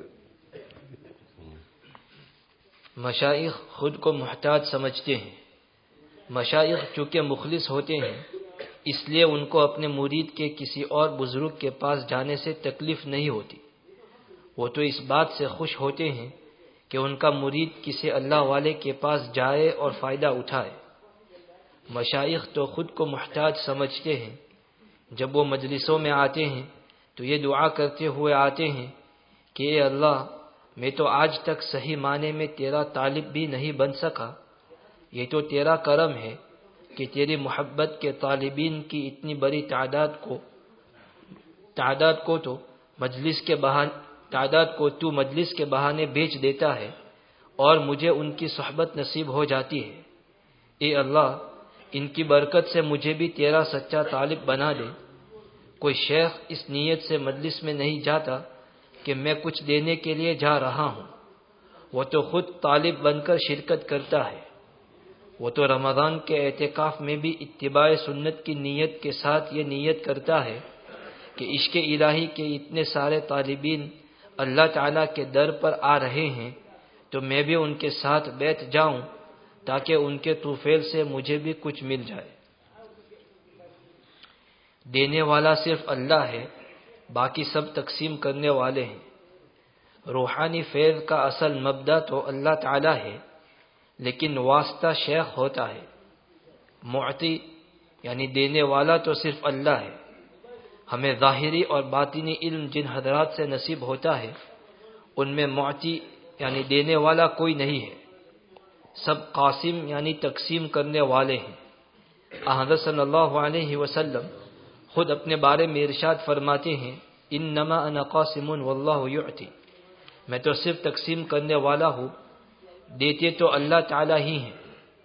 مشائخ خود کو محتاج سمجھتے ہیں۔ مشائخ چونکہ مخلص ہوتے ہیں، اس لیے ان کو اپنے مرید کے کسی اور بزرگ کے پاس جانے سے تکلیف نہیں ہوتی۔ وہ تو اس بات سے خوش ہوتے ہیں کہ ان کا مرید کسی اللہ والے کے پاس جائے اور فائدہ اٹھائے۔ مشائخ تو خود کو محتاج سمجھتے ہیں۔ جب وہ مجلسوں میں آتے ہیں تو یہ دعا کرتے ہوئے آتے ہیں کہ اے اللہ، میں تو آج تک صحیح معنی میں تیرا طالب بھی نہیں بن سکا، یہ تو تیرا کرم ہے کہ تیری محبت کے طالبین کی اتنی بڑی تعداد کو تو مجلس کے بہانے بیچ دیتا ہے اور مجھے ان کی صحبت نصیب ہو جاتی ہے۔ اے اللہ، ان کی برکت سے مجھے بھی تیرا سچا طالب بنا دے۔ کوئی شیخ اس نیت سے مجلس میں نہیں جاتا کہ میں کچھ دینے کے لیے جا رہا ہوں، وہ تو خود طالب بن کر شرکت کرتا ہے۔ وہ تو رمضان کے اعتکاف میں بھی اتباع سنت کی نیت کے ساتھ یہ نیت کرتا ہے کہ عشق الہی کے اتنے سارے طالبین اللہ تعالیٰ کے در پر آ رہے ہیں تو میں بھی ان کے ساتھ بیٹھ جاؤں تاکہ ان کے طوفیل سے مجھے بھی کچھ مل جائے۔ دینے والا صرف اللہ ہے، باقی سب تقسیم کرنے والے ہیں۔ روحانی فیض کا اصل مبدا تو اللہ تعالیٰ ہے، لیکن واسطہ شیخ ہوتا ہے۔ معطی یعنی دینے والا تو صرف اللہ ہے۔ ہمیں ظاہری اور باطنی علم جن حضرات سے نصیب ہوتا ہے ان میں معطی یعنی دینے والا کوئی نہیں ہے، سب قاسم یعنی تقسیم کرنے والے ہیں۔ حضرت صلی اللہ علیہ وسلم خود اپنے بارے میں ارشاد فرماتے ہیں، انما انا قاسم واللہ یعطی، میں تو صرف تقسیم کرنے والا ہوں، دیتے تو اللہ تعالیٰ ہی ہیں۔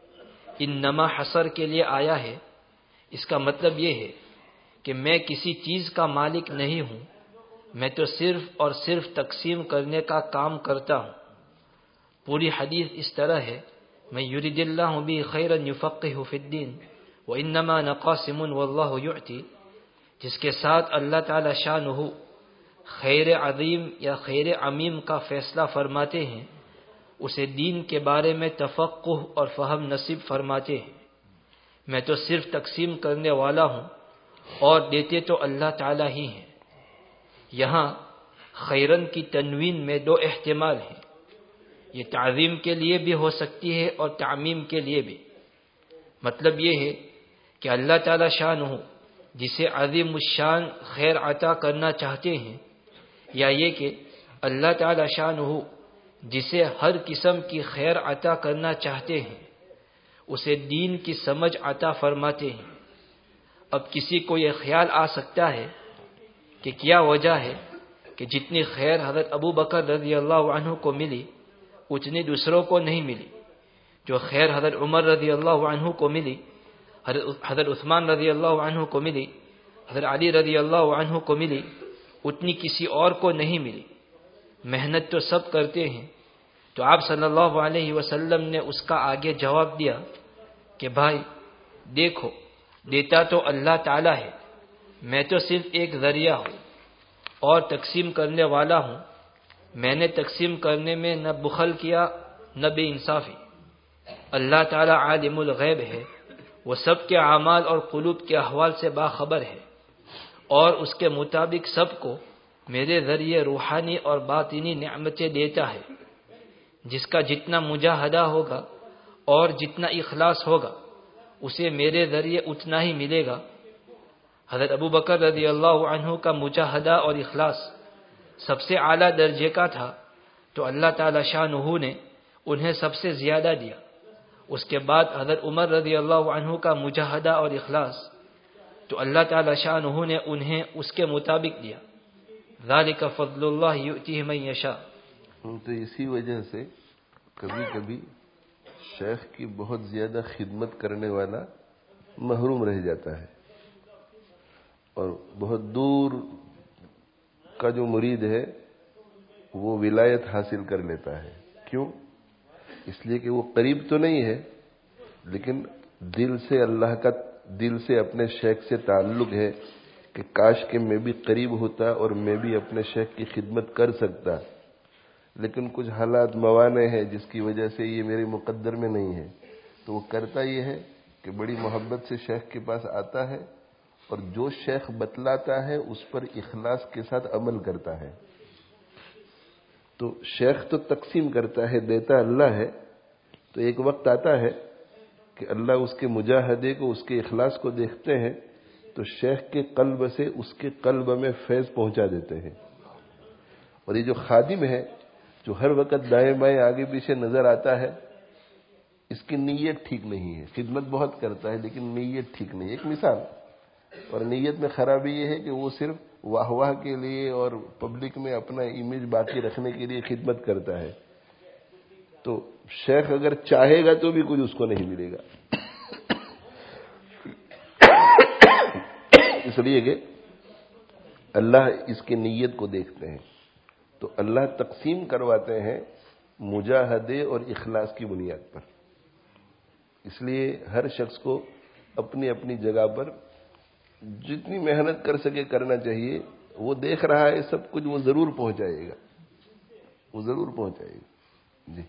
انما حصر کے لیے آیا ہے، اس کا مطلب یہ ہے کہ میں کسی چیز کا مالک نہیں ہوں، میں تو صرف اور صرف تقسیم کرنے کا کام کرتا ہوں۔ پوری حدیث اس طرح ہے، من یرید اللہ بہ خیرا یفقہہ فی الدین وانما انا قاسم واللہ یعطی، جس کے ساتھ اللہ تعالی شانہ خیر عظیم یا خیر عمیم کا فیصلہ فرماتے ہیں، اسے دین کے بارے میں تفقہ اور فہم نصیب فرماتے ہیں۔ میں تو صرف تقسیم کرنے والا ہوں اور دیتے تو اللہ تعالیٰ ہی ہیں۔ یہاں خیرن کی تنوین میں دو احتمال ہیں، یہ تعظیم کے لیے بھی ہو سکتی ہے اور تعمیم کے لیے بھی۔ مطلب یہ ہے کہ اللہ تعالیٰ شانہ جسے عظیم الشان خیر عطا کرنا چاہتے ہیں، یا یہ کہ اللہ تعالیٰ شانہ جسے ہر قسم کی خیر عطا کرنا چاہتے ہیں اسے دین کی سمجھ عطا فرماتے ہیں۔ اب کسی کو یہ خیال آ سکتا ہے کہ کیا وجہ ہے کہ جتنی خیر حضرت ابو بکر رضی اللہ عنہ کو ملی اتنی دوسروں کو نہیں ملی، جو خیر حضرت عمر رضی اللہ عنہ کو ملی، حضرت عثمان رضی اللہ عنہ کو ملی، حضرت علی رضی اللہ عنہ کو ملی، اتنی کسی اور کو نہیں ملی۔ محنت تو سب کرتے ہیں۔ تو آپ صلی اللہ علیہ وسلم نے اس کا آگے جواب دیا کہ بھائی دیکھو، دیتا تو اللہ تعالیٰ ہے، میں تو صرف ایک ذریعہ ہوں اور تقسیم کرنے والا ہوں۔ میں نے تقسیم کرنے میں نہ بخل کیا نہ بے انصافی۔ اللہ تعالیٰ عالم الغیب ہے، وہ سب کے اعمال اور قلوب کے احوال سے باخبر ہے، اور اس کے مطابق سب کو میرے ذریعے روحانی اور باطنی نعمتیں دیتا ہے۔ جس کا جتنا مجاہدہ ہوگا اور جتنا اخلاص ہوگا اسے میرے ذریعے اتنا ہی ملے گا۔ حضرت ابو بکر رضی اللہ عنہ کا مجاہدہ اور اخلاص سب سے اعلیٰ درجے کا تھا، تو اللہ تعالی شانہ نے انہیں سب سے زیادہ دیا، اس کے بعد حضرت عمر رضی اللہ عنہ کا مجاہدہ اور اخلاص، تو اللہ تعالی شانہ نے انہیں اس کے مطابق دیا. ذالک فضل اللہ یؤتیہ من یشاء. تو اسی وجہ سے کبھی کبھی شیخ کی بہت زیادہ خدمت کرنے والا محروم رہ جاتا ہے، اور بہت دور کا جو مرید ہے وہ ولایت حاصل کر لیتا ہے. کیوں؟ اس لیے کہ وہ قریب تو نہیں ہے، لیکن دل سے اللہ کا، دل سے اپنے شیخ سے تعلق ہے کہ کاش کہ میں بھی قریب ہوتا اور میں بھی اپنے شیخ کی خدمت کر سکتا، لیکن کچھ حالات موانع ہیں جس کی وجہ سے یہ میرے مقدر میں نہیں ہے. تو وہ کرتا یہ ہے کہ بڑی محبت سے شیخ کے پاس آتا ہے، اور جو شیخ بتلاتا ہے اس پر اخلاص کے ساتھ عمل کرتا ہے. تو شیخ تو تقسیم کرتا ہے، دیتا اللہ ہے. تو ایک وقت آتا ہے کہ اللہ اس کے مجاہدے کو، اس کے اخلاص کو دیکھتے ہیں، تو شیخ کے قلب سے اس کے قلب میں فیض پہنچا دیتے ہیں. اور یہ جو خادم ہے جو ہر وقت دائیں بائیں آگے پیچھے نظر آتا ہے، اس کی نیت ٹھیک نہیں ہے. خدمت بہت کرتا ہے لیکن نیت ٹھیک نہیں ہے. ایک مثال، اور نیت میں خرابی یہ ہے کہ وہ صرف واہ واہ کے لیے اور پبلک میں اپنا امیج باقی رکھنے کے لیے خدمت کرتا ہے. تو شیخ اگر چاہے گا تو بھی کچھ اس کو نہیں ملے گا، اس لیے کہ اللہ اس کی نیت کو دیکھتے ہیں. تو اللہ تقسیم کرواتے ہیں مجاہدے اور اخلاص کی بنیاد پر. اس لیے ہر شخص کو اپنی اپنی جگہ پر جتنی محنت کر سکے کرنا چاہیے. وہ دیکھ رہا ہے سب کچھ، وہ ضرور پہنچائے گا، وہ ضرور پہنچائے گا. جی.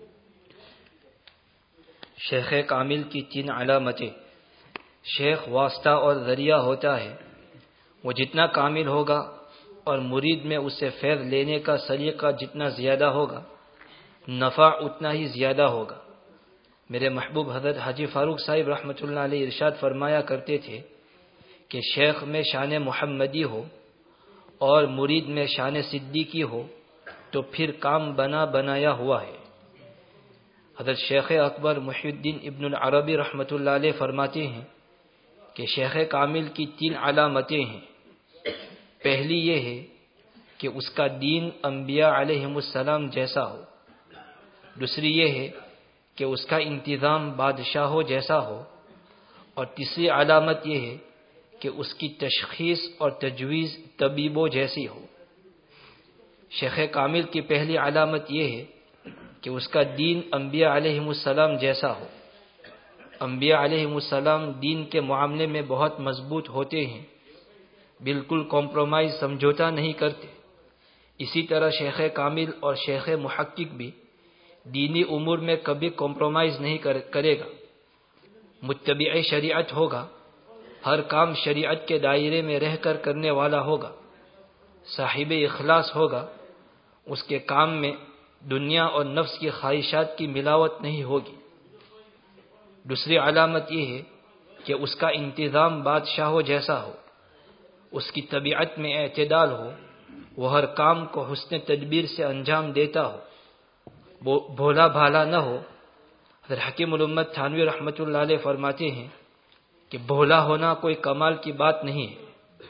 شیخ کامل کی 3 علامتیں. شیخ واسطہ اور ذریعہ ہوتا ہے. وہ جتنا کامل ہوگا اور مرید میں اس سے فیض لینے کا سلیقہ جتنا زیادہ ہوگا، نفع اتنا ہی زیادہ ہوگا. میرے محبوب حضرت حاجی فاروق صاحب رحمۃ اللہ علیہ ارشاد فرمایا کرتے تھے کہ شیخ میں شان محمدی ہو اور مرید میں شان صدیقی ہو تو پھر کام بنا بنایا ہوا ہے. حضرت شیخ اکبر محی الدین ابن العربی رحمۃ اللہ علیہ فرماتے ہیں کہ شیخ کامل کی 3 علامتیں ہیں. پہلی یہ ہے کہ اس کا دین انبیاء علیہم السلام جیسا ہو. دوسری یہ ہے کہ اس کا انتظام بادشاہوں جیسا ہو. اور تیسری علامت یہ ہے کہ اس کی تشخیص اور تجویز طبیبوں جیسی ہو. شیخ کامل کی پہلی علامت یہ ہے کہ اس کا دین انبیاء علیہم السلام جیسا ہو. انبیاء علیہم السلام دین کے معاملے میں بہت مضبوط ہوتے ہیں، بالکل کمپرومائز سمجھوتا نہیں کرتے. اسی طرح شیخ کامل اور شیخ محقق بھی دینی امور میں کبھی کمپرومائز نہیں کرے گا. متبع شریعت ہوگا، ہر کام شریعت کے دائرے میں رہ کر کرنے والا ہوگا. صاحب اخلاص ہوگا، اس کے کام میں دنیا اور نفس کی خواہشات کی ملاوٹ نہیں ہوگی. دوسری علامت یہ ہے کہ اس کا انتظام بادشاہوں جیسا ہو. اس کی طبیعت میں اعتدال ہو، وہ ہر کام کو حسن تدبیر سے انجام دیتا ہو، وہ بھولا بھالا نہ ہو. حضرت حکیم الامت تھانوی رحمۃ اللہ علیہ فرماتے ہیں کہ بھولا ہونا کوئی کمال کی بات نہیں ہے.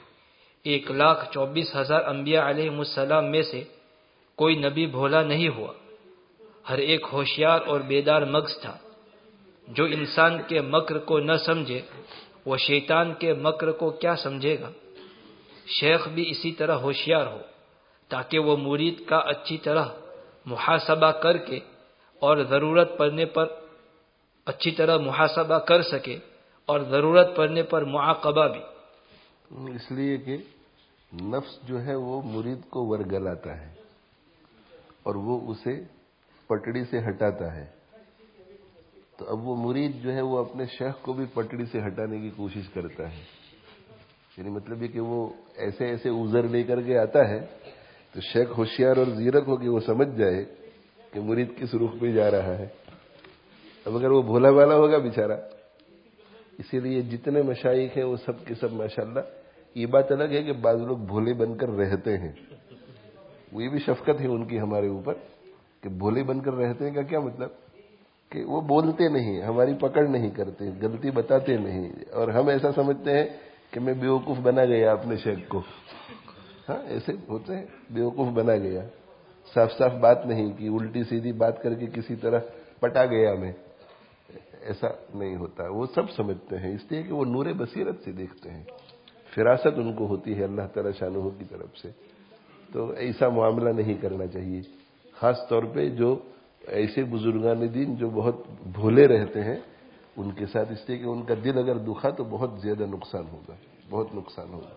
1,24,000 انبیاء علیہم السلام میں سے کوئی نبی بھولا نہیں ہوا. ہر ایک ہوشیار اور بیدار مغز تھا. جو انسان کے مکر کو نہ سمجھے وہ شیطان کے مکر کو کیا سمجھے گا. شیخ بھی اسی طرح ہوشیار ہو تاکہ وہ مرید کا اچھی طرح محاسبہ کر کے اور ضرورت پڑنے پر اچھی طرح محاسبہ کر سکے اور ضرورت پڑنے پر معاقبہ بھی. اس لیے کہ نفس جو ہے وہ مرید کو ورگلاتا ہے اور وہ اسے پٹڑی سے ہٹاتا ہے. تو اب وہ مرید جو ہے وہ اپنے شیخ کو بھی پٹڑی سے ہٹانے کی کوشش کرتا ہے. یعنی مطلب یہ کہ وہ ایسے ایسے عذر لے کر کے آتا ہے تو شیخ ہوشیار اور زیرک ہو کہ وہ سمجھ جائے کہ مرید کس رخ پہ جا رہا ہے. اب اگر وہ بھولا بھالا ہوگا بیچارہ. اسی لیے جتنے مشائخ ہیں وہ سب کے سب ماشاءاللہ. یہ بات الگ ہے کہ بعض لوگ بھولے بن کر رہتے ہیں، وہ یہ بھی شفقت ہے ان کی ہمارے اوپر کہ بھولے بن کر رہتے ہیں کا کیا مطلب کہ وہ بولتے نہیں، ہماری پکڑ نہیں کرتے، غلطی بتاتے نہیں، اور ہم ایسا سمجھتے ہیں کہ میں بیوقوف بنا گیا اپنے شیخ کو. ہاں ایسے ہوتے ہیں، بیوقوف بنا گیا، صاف صاف بات نہیں کی، الٹی سیدھی بات کر کے کسی طرح پٹا گیا میں. ایسا نہیں ہوتا، وہ سب سمجھتے ہیں، اس لیے کہ وہ نور بصیرت سے دیکھتے ہیں، فراست ان کو ہوتی ہے اللہ تعالی شانہ کی طرف سے. تو ایسا معاملہ نہیں کرنا چاہیے، خاص طور پہ جو ایسے بزرگان دین جو بہت بھولے رہتے ہیں ان کے ساتھ، اس لیے کہ ان کا دل اگر دکھا تو بہت زیادہ نقصان ہوگا، بہت نقصان ہوگا.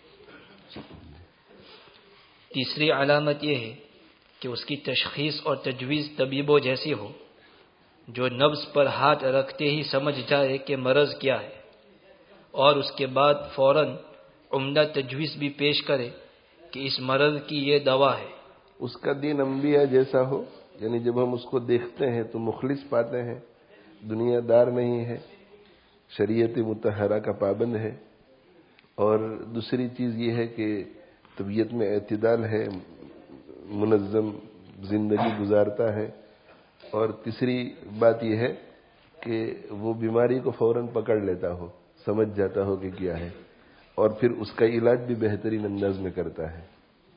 تیسری علامت یہ ہے کہ اس کی تشخیص اور تجویز طبیبوں جیسی ہو، جو نبض پر ہاتھ رکھتے ہی سمجھ جائے کہ مرض کیا ہے، اور اس کے بعد فوراً عمدہ تجویز بھی پیش کرے کہ اس مرض کی یہ دوا ہے. اس کا دین انبیاء جیسا ہو، یعنی جب ہم اس کو دیکھتے ہیں تو مخلص پاتے ہیں، دنیا دار نہیں ہے، شریعت مطہرہ کا پابند ہے. اور دوسری چیز یہ ہے کہ طبیعت میں اعتدال ہے، منظم زندگی گزارتا ہے. اور تیسری بات یہ ہے کہ وہ بیماری کو فوراً پکڑ لیتا ہو، سمجھ جاتا ہو کہ کیا ہے، اور پھر اس کا علاج بھی بہترین انداز میں کرتا ہے.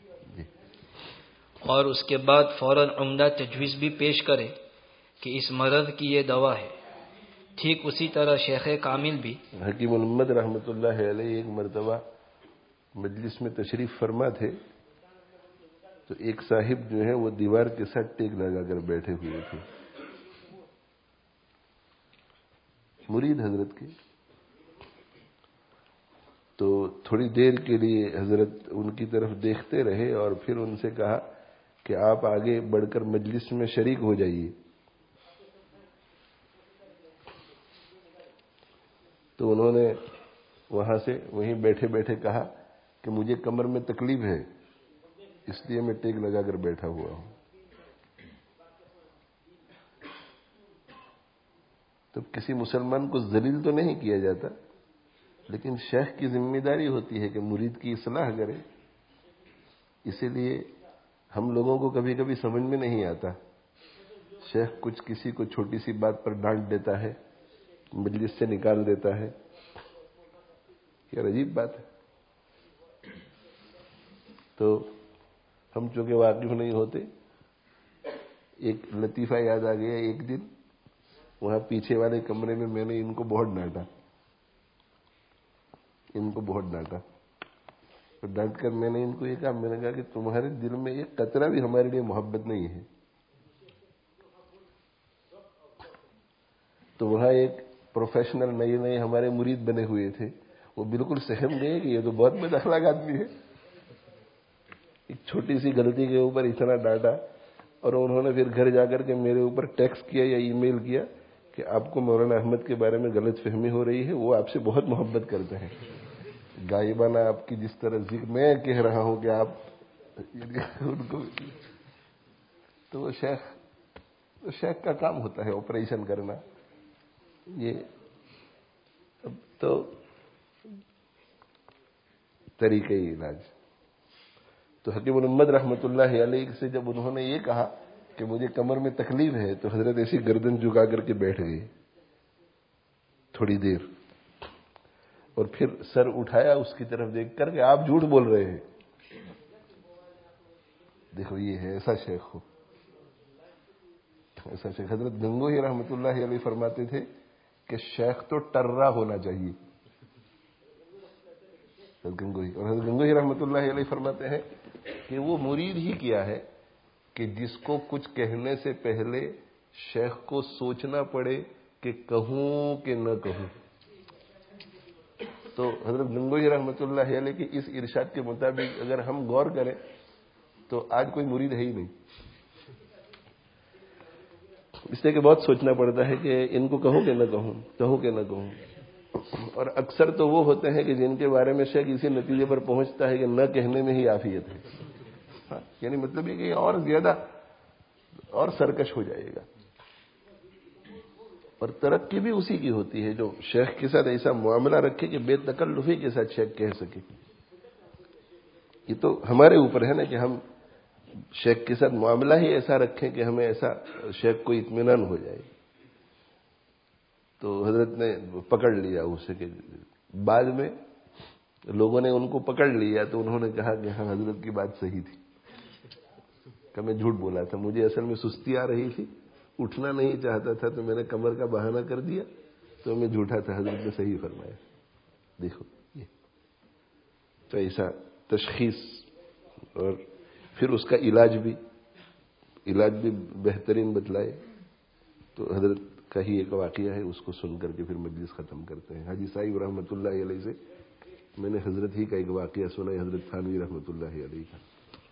اور اس کے بعد فوراً عمدہ تجویز بھی پیش کرے کہ اس مرض کی یہ دوا ہے. ٹھیک اسی طرح شیخ کامل بھی حکیم محمد رحمۃ اللہ علیہ ایک مرتبہ مجلس میں تشریف فرما تھے، تو ایک صاحب جو ہے وہ دیوار کے ساتھ ٹیک لگا کر بیٹھے ہوئے تھے، مرید حضرت کے. تو تھوڑی دیر کے لیے حضرت ان کی طرف دیکھتے رہے اور پھر ان سے کہا کہ آپ آگے بڑھ کر مجلس میں شریک ہو جائیے. تو انہوں نے وہاں سے وہیں بیٹھے بیٹھے کہا کہ مجھے کمر میں تکلیف ہے، اس لیے میں ٹیک لگا کر بیٹھا ہوا ہوں. تو کسی مسلمان کو ذلیل تو نہیں کیا جاتا، لیکن شیخ کی ذمہ داری ہوتی ہے کہ مرید کی اصلاح کرے. اسی لیے ہم لوگوں کو کبھی کبھی سمجھ میں نہیں آتا، شیخ کچھ کسی کو چھوٹی سی بات پر ڈانٹ دیتا ہے، مجلس سے نکال دیتا ہے. یہ عجیب بات ہے. تو ہم چونکہ واقف نہیں ہوتے، ایک لطیفہ یاد آ گیا. ایک دن وہاں پیچھے والے کمرے میں میں نے ان کو بہت ڈانٹا. تو ڈانٹ کر میں نے ان کو یہ کہا، میں نے کہا کہ تمہارے دل میں ایک قطرہ بھی ہمارے لیے محبت نہیں ہے. تو وہاں ایک پروفیشنل نئے ہمارے مرید بنے ہوئے تھے، وہ بالکل سہم گئے کہ یہ تو بہت بد اخلاق آدمی ہے، ایک چھوٹی سی غلطی کے اوپر اتنا ڈانٹا. اور انہوں نے پھر گھر جا کر کے میرے اوپر ٹیکسٹ کیا یا ای میل کیا کہ آپ کو مولانا احمد کے بارے میں غلط فہمی ہو رہی ہے، وہ آپ سے بہت محبت کرتے ہیں. غائبانہ آپ کی جس طرح ذکر میں کہہ رہا ہوں کہ آپ ان کو. تو وہ شیخ کا کام ہوتا ہے آپریشن کرنا. یہ اب تو طریقہ علاج. تو حکیم محمد رحمۃ اللہ علیہ سے جب انہوں نے یہ کہا کہ مجھے کمر میں تکلیف ہے، تو حضرت ایسی گردن جھکا کر کے بیٹھ گئے تھوڑی دیر، اور پھر سر اٹھایا اس کی طرف دیکھ کر کہ آپ جھوٹ بول رہے ہیں. دیکھو یہ ہے ایسا شیخ ہو، ایسا شیخ. حضرت گنگوہی رحمۃ اللہ علیہ فرماتے تھے کہ شیخ تو ٹرا ہونا چاہیے. حضرت گنگوہی رحمۃ اللہ علیہ فرماتے ہیں کہ وہ مرید ہی کیا ہے کہ جس کو کچھ کہنے سے پہلے شیخ کو سوچنا پڑے کہ کہوں کہ نہ کہوں. تو حضرت گنگوہی رحمۃ اللہ علیہ کے اس ارشاد کے مطابق اگر ہم غور کریں تو آج کوئی مرید ہے ہی نہیں، اس لیے کہ بہت سوچنا پڑتا ہے کہ ان کو کہوں کہ نہ کہوں. اور اکثر تو وہ ہوتے ہیں کہ جن کے بارے میں شیخ اسی نتیجے پر پہنچتا ہے کہ نہ کہنے میں ہی عافیت ہے. یعنی مطلب یہ کہ اور زیادہ اور سرکش ہو جائے گا. اور ترقی بھی اسی کی ہوتی ہے جو شیخ کے ساتھ ایسا معاملہ رکھے کہ بے تکلفی کے ساتھ شیخ کہہ سکے. یہ تو ہمارے اوپر ہے نا کہ ہم شیخ کے ساتھ معاملہ ہی ایسا رکھیں کہ ہمیں ایسا شیخ کو اطمینان ہو جائے. تو حضرت نے پکڑ لیا اسے کہ بعد میں لوگوں نے ان کو پکڑ لیا تو انہوں نے کہا کہ ہاں حضرت کی بات صحیح تھی کہ میں جھوٹ بولا تھا، مجھے اصل میں سستی آ رہی تھی، اٹھنا نہیں چاہتا تھا تو میں نے کمر کا بہانہ کر دیا، تو میں جھوٹا تھا، حضرت نے صحیح فرمایا۔ دیکھو یہ تو ایسا تشخیص، اور پھر اس کا علاج بھی بہترین بتلائے۔ تو حضرت کا ہی ایک واقعہ ہے، اس کو سن کر کے پھر مجلس ختم کرتے ہیں۔ حاجی صاحب رحمۃ اللہ علیہ سے میں نے حضرت ہی کا ایک واقعہ سنا ہے، حضرت تھانوی رحمۃ اللہ علیہ کا۔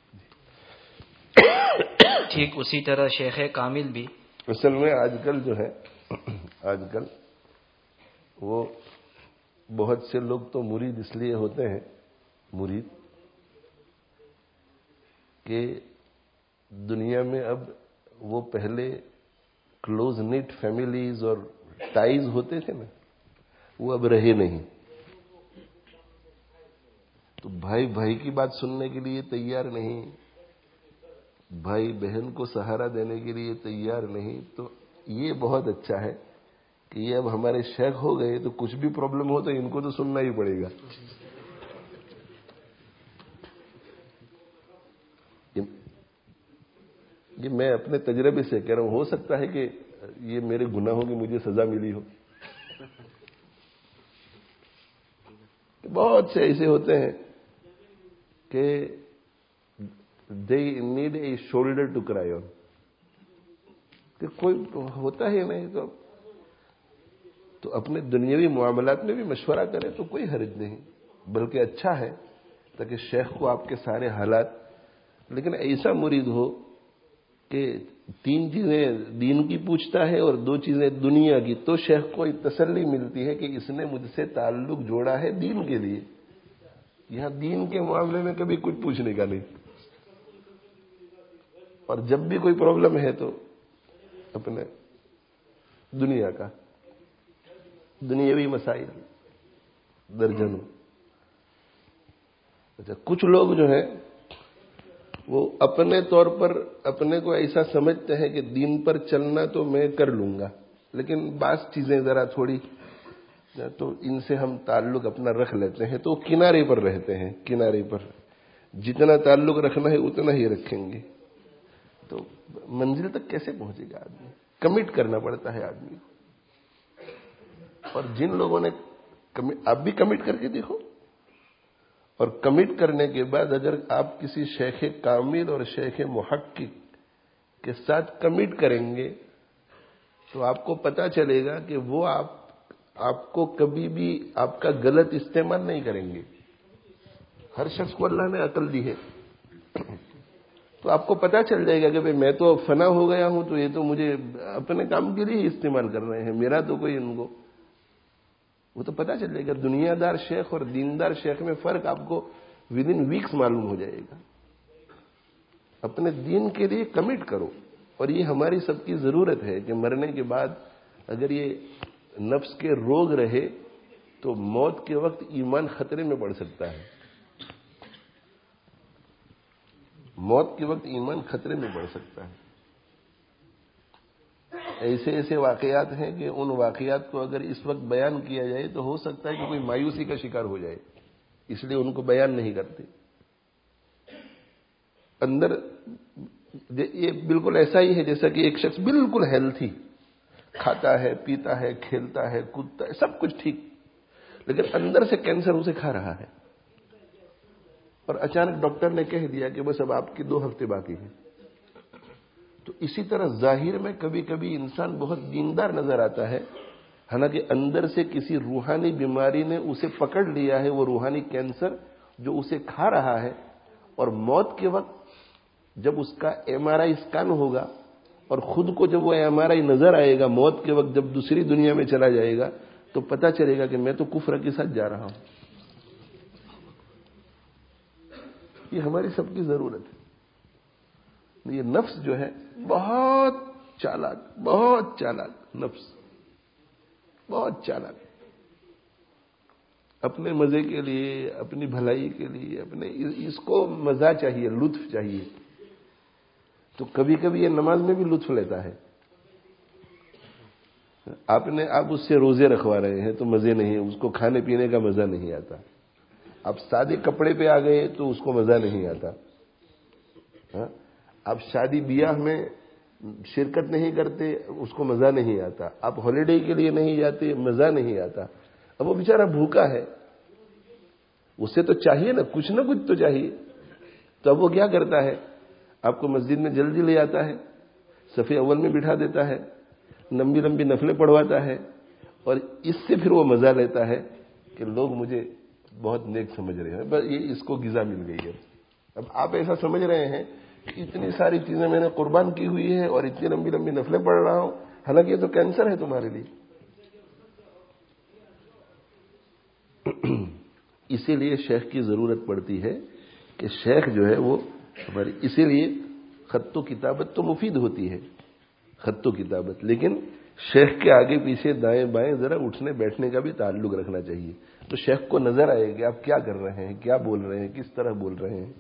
ٹھیک اسی طرح شیخ کامل بھی اصل میں آج کل وہ بہت سے لوگ تو مرید اس لیے ہوتے ہیں مرید کہ دنیا میں اب وہ پہلے کلوز نیٹ فیملیز اور ٹائز ہوتے تھے نا، وہ اب رہے نہیں۔ تو بھائی بھائی کی بات سننے کے لیے تیار نہیں، بھائی بہن کو سہارا دینے کے لیے تیار نہیں۔ تو یہ بہت اچھا ہے کہ یہ اب ہمارے شیخ ہو گئے تو کچھ بھی پرابلم ہو تو ان کو تو سننا ہی پڑے گا۔ یہ میں اپنے تجربے سے کہہ رہا ہوں، ہو سکتا ہے کہ یہ میرے گناہوں کی مجھے سزا ملی ہو۔ بہت سے ایسے ہوتے ہیں کہ they need a shoulder to cry on، کہ کوئی ہوتا ہی نہیں تو اپنے دنیاوی معاملات میں بھی مشورہ کرے تو کوئی حرج نہیں، بلکہ اچھا ہے تاکہ شیخ کو آپ کے سارے حالات، لیکن ایسا مرید ہو کہ 3 چیزیں دین کی پوچھتا ہے اور 2 چیزیں دنیا کی، تو شیخ کو تسلی ملتی ہے کہ اس نے مجھ سے تعلق جوڑا ہے دین کے لیے۔ یہاں دین کے معاملے میں کبھی کچھ پوچھنے کا نہیں، اور جب بھی کوئی پرابلم ہے تو اپنے دنیا کا، دنیاوی مسائل درجنوں۔ اچھا، کچھ لوگ جو ہیں وہ اپنے طور پر اپنے کو ایسا سمجھتے ہیں کہ دین پر چلنا تو میں کر لوں گا، لیکن بعض چیزیں ذرا تھوڑی تو ان سے ہم تعلق اپنا رکھ لیتے ہیں، تو کنارے پر رہتے ہیں، کنارے پر جتنا تعلق رکھنا ہے اتنا ہی رکھیں گے۔ تو منزل تک کیسے پہنچے گا آدمی؟ کمٹ کرنا پڑتا ہے آدمی کو۔ اور جن لوگوں نے آپ بھی کمٹ کر کے دیکھو، اور کمٹ کرنے کے بعد اگر آپ کسی شیخ کامل اور شیخ محقق کے ساتھ کمٹ کریں گے تو آپ کو پتا چلے گا کہ وہ آپ کو کبھی بھی آپ کا غلط استعمال نہیں کریں گے۔ ہر شخص کو اللہ نے عقل دی ہے، تو آپ کو پتا چل جائے گا کہ بھئی میں تو فنا ہو گیا ہوں، تو یہ تو مجھے اپنے کام کے لیے استعمال کر رہے ہیں، میرا تو کوئی ان کو، وہ تو پتا چل جائے گا۔ دنیا دار شیخ اور دیندار شیخ میں فرق آپ کو ود ان ویکس معلوم ہو جائے گا۔ اپنے دین کے لیے کمٹ کرو، اور یہ ہماری سب کی ضرورت ہے کہ مرنے کے بعد اگر یہ نفس کے روگ رہے تو موت کے وقت ایمان خطرے میں پڑ سکتا ہے، موت کے وقت ایمان خطرے میں پڑ سکتا ہے۔ ایسے واقعات ہیں کہ ان واقعات کو اگر اس وقت بیان کیا جائے تو ہو سکتا ہے کہ کوئی مایوسی کا شکار ہو جائے، اس لیے ان کو بیان نہیں کرتے۔ اندر یہ بالکل ایسا ہی ہے جیسا کہ ایک شخص بالکل ہیلتھی، کھاتا ہے، پیتا ہے، کھیلتا ہے، کودتا ہے، سب کچھ ٹھیک، لیکن اندر سے کینسر اسے کھا رہا ہے، اور اچانک ڈاکٹر نے کہہ دیا کہ بس اب آپ کے 2 ہفتے باقی ہیں۔ تو اسی طرح ظاہر میں کبھی کبھی انسان بہت دیندار نظر آتا ہے، حالانکہ اندر سے کسی روحانی بیماری نے اسے پکڑ لیا ہے، وہ روحانی کینسر جو اسے کھا رہا ہے، اور موت کے وقت جب اس کا MRI اسکین ہوگا اور خود کو جب وہ MRI نظر آئے گا، موت کے وقت جب دوسری دنیا میں چلا جائے گا تو پتہ چلے گا کہ میں تو کفر کے ساتھ جا رہا ہوں۔ یہ ہماری سب کی ضرورت ہے۔ یہ نفس جو ہے بہت چالاک نفس، بہت چالاک، اپنے مزے کے لیے، اپنی بھلائی کے لیے، اس کو مزہ چاہیے، لطف چاہیے۔ تو کبھی کبھی یہ نماز میں بھی لطف لیتا ہے، آپ اس سے روزے رکھوا رہے ہیں تو مزے نہیں، اس کو کھانے پینے کا مزہ نہیں آتا. آپ سادے کپڑے پہ آ گئے تو اس کو مزہ نہیں آتا. آپ شادی بیاہ میں شرکت نہیں کرتے، اس کو مزہ نہیں آتا. آپ ہالیڈے کے لیے نہیں جاتے، مزہ نہیں آتا. اب وہ بیچارہ بھوکا ہے، اسے تو چاہیے نا کچھ تو چاہیے. تو اب وہ کیا کرتا ہے؟ آپ کو مسجد میں جلدی لے آتا ہے، صف اول میں بٹھا دیتا ہے، لمبی لمبی نفلیں پڑھواتا ہے، اور اس سے پھر وہ مزہ لیتا ہے کہ لوگ مجھے بہت نیک سمجھ رہے ہیں. بس یہ اس کو غذا مل گئی ہے. اب آپ ایسا سمجھ رہے ہیں کہ اتنی ساری چیزیں میں نے قربان کی ہوئی ہے اور اتنی لمبی لمبی نفلیں پڑھ رہا ہوں، حالانکہ یہ تو کینسر ہے تمہارے لیے. اسی لیے شیخ کی ضرورت پڑتی ہے کہ شیخ جو ہے وہ ہماری، اسی لیے خط و کتابت تو مفید ہوتی ہے، خط و کتابت، لیکن شیخ کے آگے پیچھے دائیں بائیں ذرا اٹھنے بیٹھنے کا بھی تعلق رکھنا چاہیے. تو شیخ کو نظر آئے کہ آپ کیا کر رہے ہیں، کیا بول رہے ہیں، کس طرح بول رہے ہیں.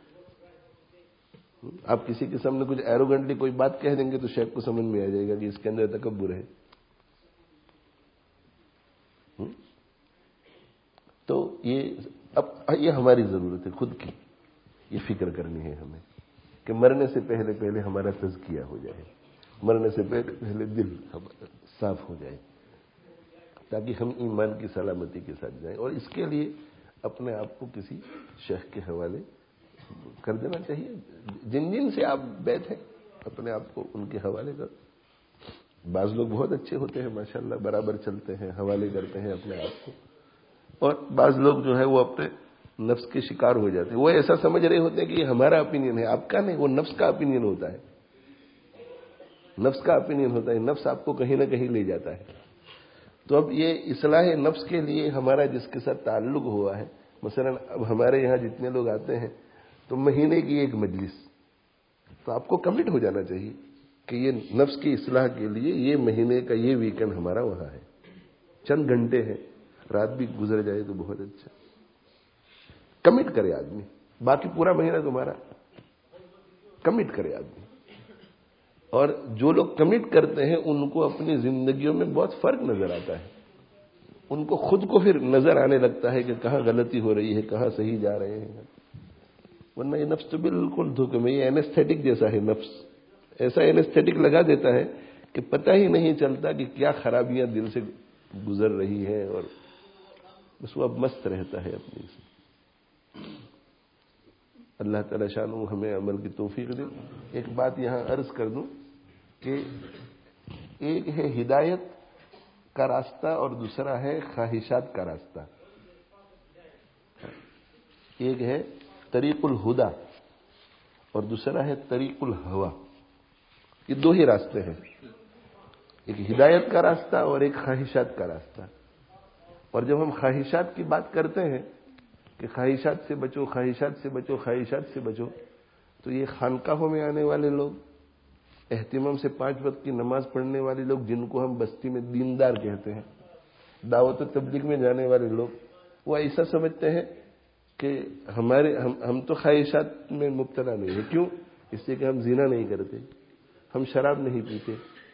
آپ کسی کے سامنے کچھ ایروگنٹلی کوئی بات کہہ دیں گے تو شیخ کو سمجھ میں آ جائے گا کہ اس کے اندر تکبر ہے. تو یہ ہماری ضرورت ہے خود کی، یہ فکر کرنی ہے ہمیں کہ مرنے سے پہلے ہمارا تزکیہ ہو جائے، مرنے سے پہلے دل صاف ہو جائے، تاکہ ہم ایمان کی سلامتی کے ساتھ جائیں. اور اس کے لیے اپنے آپ کو کسی شیخ کے حوالے کر دینا چاہیے. جن سے آپ بیٹھیں اپنے آپ کو ان کے حوالے کر. بعض لوگ بہت اچھے ہوتے ہیں ماشاءاللہ، برابر چلتے ہیں، حوالے کرتے ہیں اپنے آپ کو. اور بعض لوگ جو ہے وہ اپنے نفس کے شکار ہو جاتے ہیں. وہ ایسا سمجھ رہے ہوتے ہیں کہ یہ ہمارا اپینین ہے، آپ کا نہیں، وہ نفس کا اپینین ہوتا ہے. نفس کا اپینین ہوتا ہے، نفس آپ کو کہیں نہ کہیں لے جاتا ہے. تو اب یہ اصلاح نفس کے لیے ہمارا جس کے ساتھ تعلق ہوا ہے، مثلا اب ہمارے یہاں جتنے لوگ آتے ہیں تو مہینے کی ایک مجلس، تو آپ کو کمٹ ہو جانا چاہیے کہ یہ نفس کی اصلاح کے لیے یہ مہینے کا یہ ویکنڈ ہمارا وہاں ہے. چند گھنٹے ہیں، رات بھی گزر جائے تو بہت اچھا. کمٹ کرے آدمی، باقی پورا مہینہ تمہارا. کمٹ کرے آدمی. اور جو لوگ کمٹ کرتے ہیں ان کو اپنی زندگیوں میں بہت فرق نظر آتا ہے. ان کو خود کو پھر نظر آنے لگتا ہے کہ کہاں غلطی ہو رہی ہے، کہاں صحیح جا رہے ہیں. ورنہ یہ نفس تو بالکل دھوکے میں، یہ اینستھیٹک جیسا ہے. نفس ایسا اینستھیٹک لگا دیتا ہے کہ پتہ ہی نہیں چلتا کہ کیا خرابیاں دل سے گزر رہی ہیں، اور بس وہ اب مست رہتا ہے اپنی سے. اللہ تعالی شانہ ہمیں عمل کی توفیق دے. ایک بات یہاں عرض کر دوں کہ ایک ہے ہدایت کا راستہ اور دوسرا ہے خواہشات کا راستہ. ایک ہے طریق الہدا اور دوسرا ہے طریق الہوا. یہ دو ہی راستے ہیں، ایک ہدایت کا راستہ اور ایک خواہشات کا راستہ. اور جب ہم خواہشات کی بات کرتے ہیں کہ خواہشات سے بچو، خواہشات سے بچو، خواہشات سے بچو، تو یہ خانقاہوں میں آنے والے لوگ، اہتمام سے 5 وقت کی نماز پڑھنے والے لوگ، جن کو ہم بستی میں دیندار کہتے ہیں، دعوت و تبلیغ میں جانے والے لوگ، وہ ایسا سمجھتے ہیں کہ ہم تو خواہشات میں مبتلا نہیں ہیں. کیوں؟ اس لیے کہ ہم زنا نہیں کرتے، ہم شراب نہیں پیتے،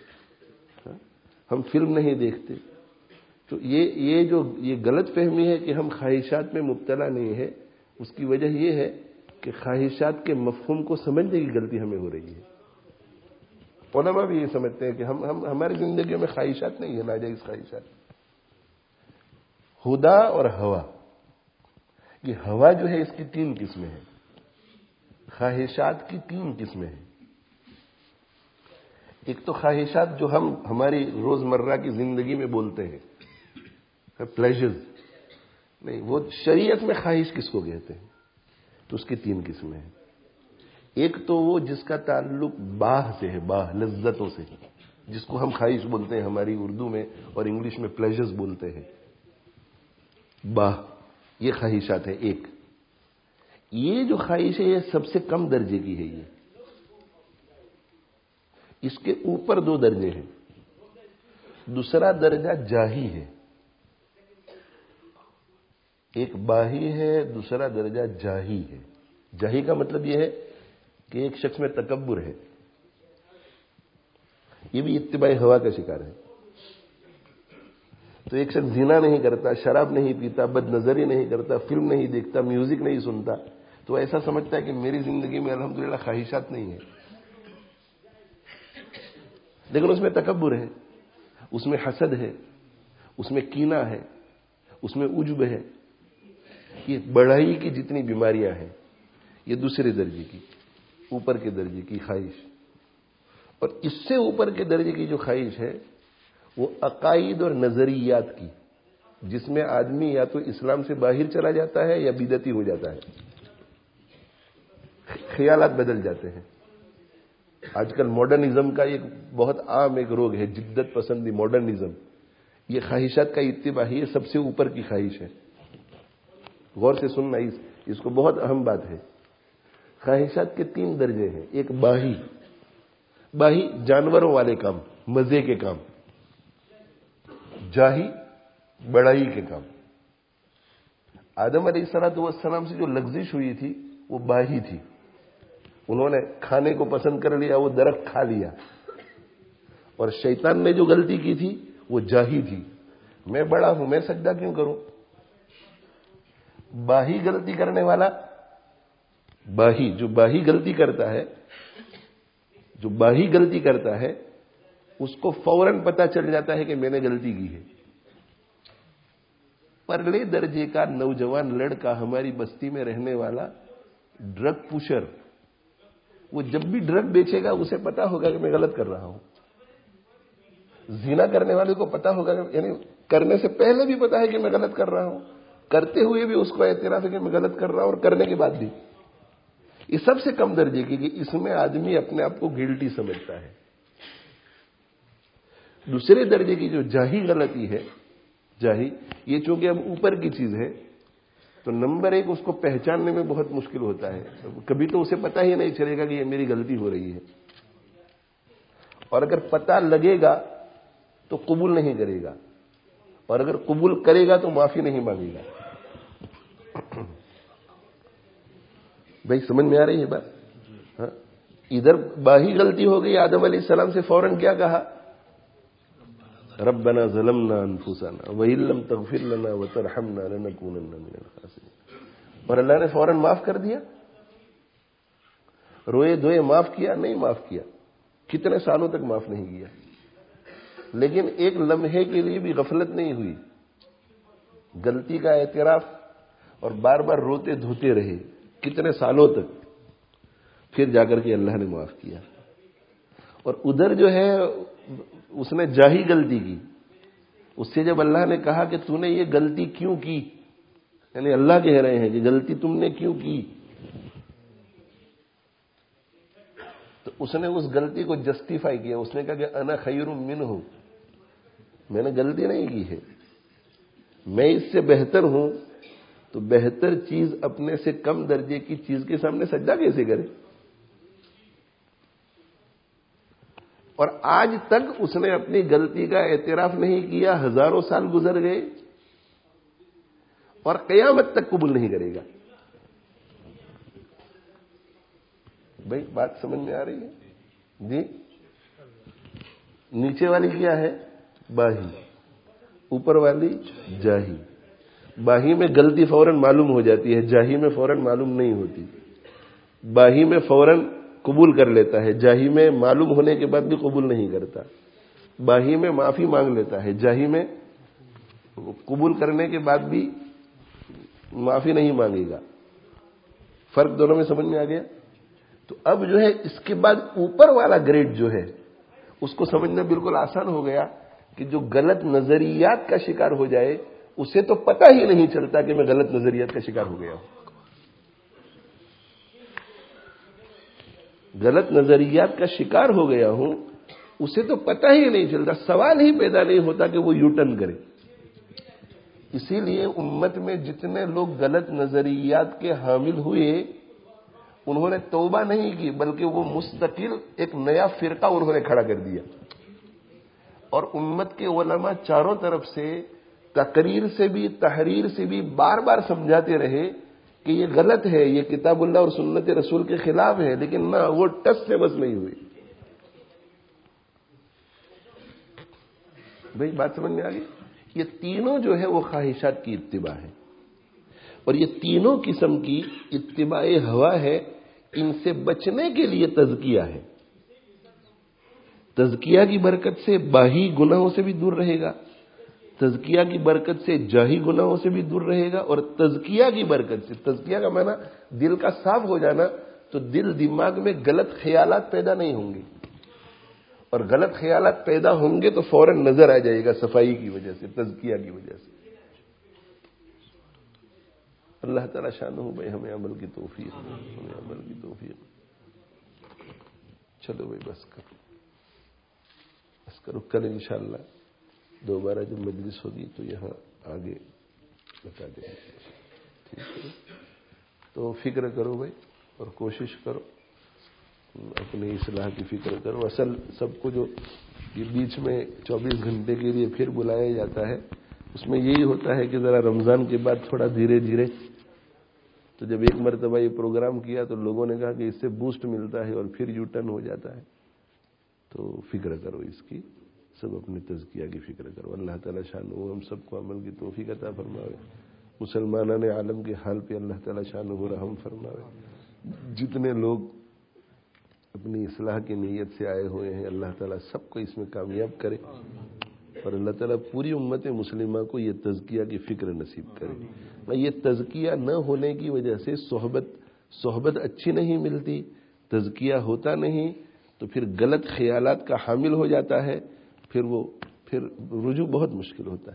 ہم فلم نہیں دیکھتے. تو یہ غلط فہمی ہے کہ ہم خواہشات میں مبتلا نہیں ہے. اس کی وجہ یہ ہے کہ خواہشات کے مفہوم کو سمجھنے کی غلطی ہمیں ہو رہی ہے. علماء بھی یہ سمجھتے ہیں کہ ہماری زندگیوں میں خواہشات نہیں ہے، ناجائز خواہشات. ہدا اور ہوا، یہ ہوا جو ہے اس کی 3 قسمیں ہیں، خواہشات کی 3 قسمیں ہیں. ایک تو خواہشات جو ہم ہماری روزمرہ کی زندگی میں بولتے ہیں، پلیجرز نہیں. وہ شریعت میں خواہش کس کو کہتے ہیں؟ تو اس کی 3 قسمیں ہیں. ایک تو وہ جس کا تعلق باہ سے ہے، باہ لذتوں سے، جس کو ہم خواہش بولتے ہیں ہماری اردو میں، اور انگلش میں پلیجرز بولتے ہیں. باہ، یہ خواہشات ہے. ایک یہ جو خواہش ہے یہ سب سے کم درجے کی ہے. یہ اس کے اوپر 2 درجے ہیں. دوسرا درجہ جاہی ہے، ایک باہی ہے، دوسرا درجہ جاہی ہے. جاہی کا مطلب یہ ہے کہ ایک شخص میں تکبر ہے، یہ بھی اتباع ہوا کا شکار ہے. تو ایک شخص زنا نہیں کرتا، شراب نہیں پیتا، بد نظری نہیں کرتا، فلم نہیں دیکھتا، میوزک نہیں سنتا، تو ایسا سمجھتا ہے کہ میری زندگی میں الحمدللہ خواہشات نہیں ہیں. لیکن اس میں تکبر ہے، اس میں حسد ہے، اس میں کینہ ہے، اس میں عجب ہے. یہ بڑائی کی جتنی بیماریاں ہیں یہ دوسرے درجے کی، اوپر کے درجے کی خواہش. اور اس سے اوپر کے درجے کی جو خواہش ہے وہ عقائد اور نظریات کی، جس میں آدمی یا تو اسلام سے باہر چلا جاتا ہے یا بدعتی ہو جاتا ہے، خیالات بدل جاتے ہیں. آج کل ماڈرنزم کا ایک بہت عام ایک روگ ہے، جدت پسندی، ماڈرنزم. یہ خواہشات کا اتباع ہے، یہ سب سے اوپر کی خواہش ہے. غور سے سننا، اس کو بہت اہم بات ہے. خواہشات کے 3 درجے ہیں. ایک باہی جانوروں والے کام، مزے کے کام. جاہی بڑائی کے کام. آدم علیہ السلام سے جو لغزش ہوئی تھی وہ باہی تھی. انہوں نے کھانے کو پسند کر لیا، وہ درخت کھا لیا. اور شیطان نے جو غلطی کی تھی وہ جاہی تھی. میں بڑا ہوں، میں سجدہ کیوں کروں؟ باہی غلطی کرنے والا، جو باہی غلطی کرتا ہے اس کو فوراً پتہ چل جاتا ہے کہ میں نے غلطی کی ہے. پرلے درجے کا نوجوان لڑکا، ہماری بستی میں رہنے والا ڈرگ پوشر، وہ جب بھی ڈرگ بیچے گا اسے پتا ہوگا کہ میں غلط کر رہا ہوں. زنا کرنے والے کو پتا ہوگا، یعنی کرنے سے پہلے بھی پتا ہے کہ میں غلط کر رہا ہوں، کرتے ہوئے بھی اس کو اعتراف ہے کہ میں غلط کر رہا ہوں، اور کرنے کے بعد بھی. یہ سب سے کم درجے کی، کہ اس میں آدمی اپنے آپ کو گلٹی سمجھتا ہے. دوسرے درجے کی جو جاہی غلطی ہے، یہ چونکہ اب اوپر کی چیز ہے تو نمبر 1 اس کو پہچاننے میں بہت مشکل ہوتا ہے. کبھی تو اسے پتہ ہی نہیں چلے گا کہ یہ میری غلطی ہو رہی ہے، اور اگر پتہ لگے گا تو قبول نہیں کرے گا، اور اگر قبول کرے گا تو معافی نہیں مانگے گا. بھائی سمجھ میں آ رہی ہے بات؟ ہاں. ادھر باہی غلطی ہو گئی، آدم علیہ السلام سے فوراً کیا کہا؟ ربنا ظلمنا انفسنا وان لم تغفر لنا وترحمنا لنكونن من الخاسرین. اور اللہ نے فوراً معاف کر دیا. روئے دھوئے معاف کیا؟ نہیں معاف کیا. کتنے سالوں تک معاف نہیں کیا. لیکن ایک لمحے کے لیے بھی غفلت نہیں ہوئی، غلطی کا اعتراف، اور بار بار روتے دھوتے رہے کتنے سالوں تک. پھر جا کر کے اللہ نے معاف کیا. اور ادھر جو ہے اس نے جاہی غلطی کی. اس سے جب اللہ نے کہا کہ تو نے یہ غلطی کیوں کی، یعنی اللہ کہہ رہے ہیں کہ غلطی تم نے کیوں کی، تو اس نے اس غلطی کو جسٹیفائی کیا. اس نے کہا کہ انا خیر منہ، میں نے غلطی نہیں کی ہے، میں اس سے بہتر ہوں. تو بہتر چیز اپنے سے کم درجے کی چیز کے سامنے سجدہ کیسے کرے؟ اور آج تک اس نے اپنی غلطی کا اعتراف نہیں کیا. ہزاروں سال گزر گئے اور قیامت تک قبول نہیں کرے گا. بھائی بات سمجھ میں آ رہی ہے جی؟ نیچے والی کیا ہے؟ باہی. اوپر والی جاہی. باہی میں غلطی فوراً معلوم ہو جاتی ہے، جاہی میں فوراً معلوم نہیں ہوتی. باہی میں فوراً قبول کر لیتا ہے، جاہی میں معلوم ہونے کے بعد بھی قبول نہیں کرتا. باہی میں معافی مانگ لیتا ہے، جاہی میں قبول کرنے کے بعد بھی معافی نہیں مانگے گا. فرق دونوں میں سمجھ میں آ گیا؟ تو اب جو ہے اس کے بعد اوپر والا گریڈ جو ہے اس کو سمجھنا بالکل آسان ہو گیا، کہ جو غلط نظریات کا شکار ہو جائے اسے تو پتہ ہی نہیں چلتا کہ میں غلط نظریات کا شکار ہو گیا ہوں. غلط نظریات کا شکار ہو گیا ہوں، اسے تو پتہ ہی نہیں چلتا، سوال ہی پیدا نہیں ہوتا کہ وہ یو ٹرن کرے. اسی لیے امت میں جتنے لوگ غلط نظریات کے حامل ہوئے انہوں نے توبہ نہیں کی، بلکہ وہ مستقل ایک نیا فرقہ انہوں نے کھڑا کر دیا. اور امت کے علماء چاروں طرف سے تقریر سے بھی تحریر سے بھی بار بار سمجھاتے رہے کہ یہ غلط ہے، یہ کتاب اللہ اور سنت رسول کے خلاف ہے، لیکن نہ، وہ ٹس سے بس نہیں ہوئی. بھئی بات سمجھ میں آ گئی؟ یہ تینوں جو ہے وہ خواہشات کی اتباع ہے، اور یہ تینوں قسم کی اتباع ہوا ہے، ان سے بچنے کے لیے تزکیہ ہے۔ تزکیہ کی برکت سے باہی گناہوں سے بھی دور رہے گا، تزکیہ کی برکت سے جاہی گناہوں سے بھی دور رہے گا، اور تزکیہ کی برکت سے، تزکیہ کا معنی دل کا صاف ہو جانا، تو دل دماغ میں غلط خیالات پیدا نہیں ہوں گے، اور غلط خیالات پیدا ہوں گے تو فوراً نظر آ جائے گا صفائی کی وجہ سے، تزکیہ کی وجہ سے۔ اللہ تعالیٰ شانہ بھائی ہمیں عمل کی توفیق، ہمیں عمل کی توفیق۔ چلو بھائی بس کرو، کل انشاءاللہ دوبارہ جب مجلس ہوگی تو یہاں آگے بتا دیں گے، ٹھیک ہے؟ تو فکر کرو بھائی، اور کوشش کرو، اپنی اصلاح کی فکر کرو۔ اصل سب کو جو یہ بیچ میں 24 گھنٹے کے لیے پھر بلایا جاتا ہے، اس میں یہی ہوتا ہے کہ ذرا رمضان کے بعد تھوڑا دھیرے دھیرے، تو جب ایک مرتبہ یہ پروگرام کیا تو لوگوں نے کہا کہ اس سے بوسٹ ملتا ہے اور پھر یو ٹرن ہو جاتا ہے، تو فکر کرو اس کی، سب اپنی تزکیہ کی فکر کرو۔ اللہ تعالیٰ شانہ ہم سب کو عمل کی توفیق عطا فرماوے، مسلمانان عالم کے حال پہ اللہ تعالیٰ شانہ رحم فرماوے۔ جتنے لوگ اپنی اصلاح کی نیت سے آئے ہوئے ہیں، اللہ تعالیٰ سب کو اس میں کامیاب کرے، اور اللہ تعالیٰ پوری امت مسلمہ کو یہ تزکیہ کی فکر نصیب کرے۔ یہ تزکیہ نہ ہونے کی وجہ سے صحبت اچھی نہیں ملتی، تزکیہ ہوتا نہیں تو پھر غلط خیالات کا حامل ہو جاتا ہے، پھر رجوع بہت مشکل ہوتا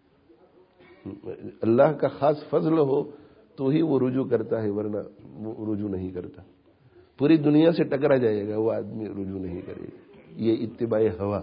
ہے۔ اللہ کا خاص فضل ہو تو ہی وہ رجوع کرتا ہے، ورنہ وہ رجوع نہیں کرتا۔ پوری دنیا سے ٹکرا جائے گا وہ آدمی، رجوع نہیں کرے گا۔ یہ اتباع ہوا،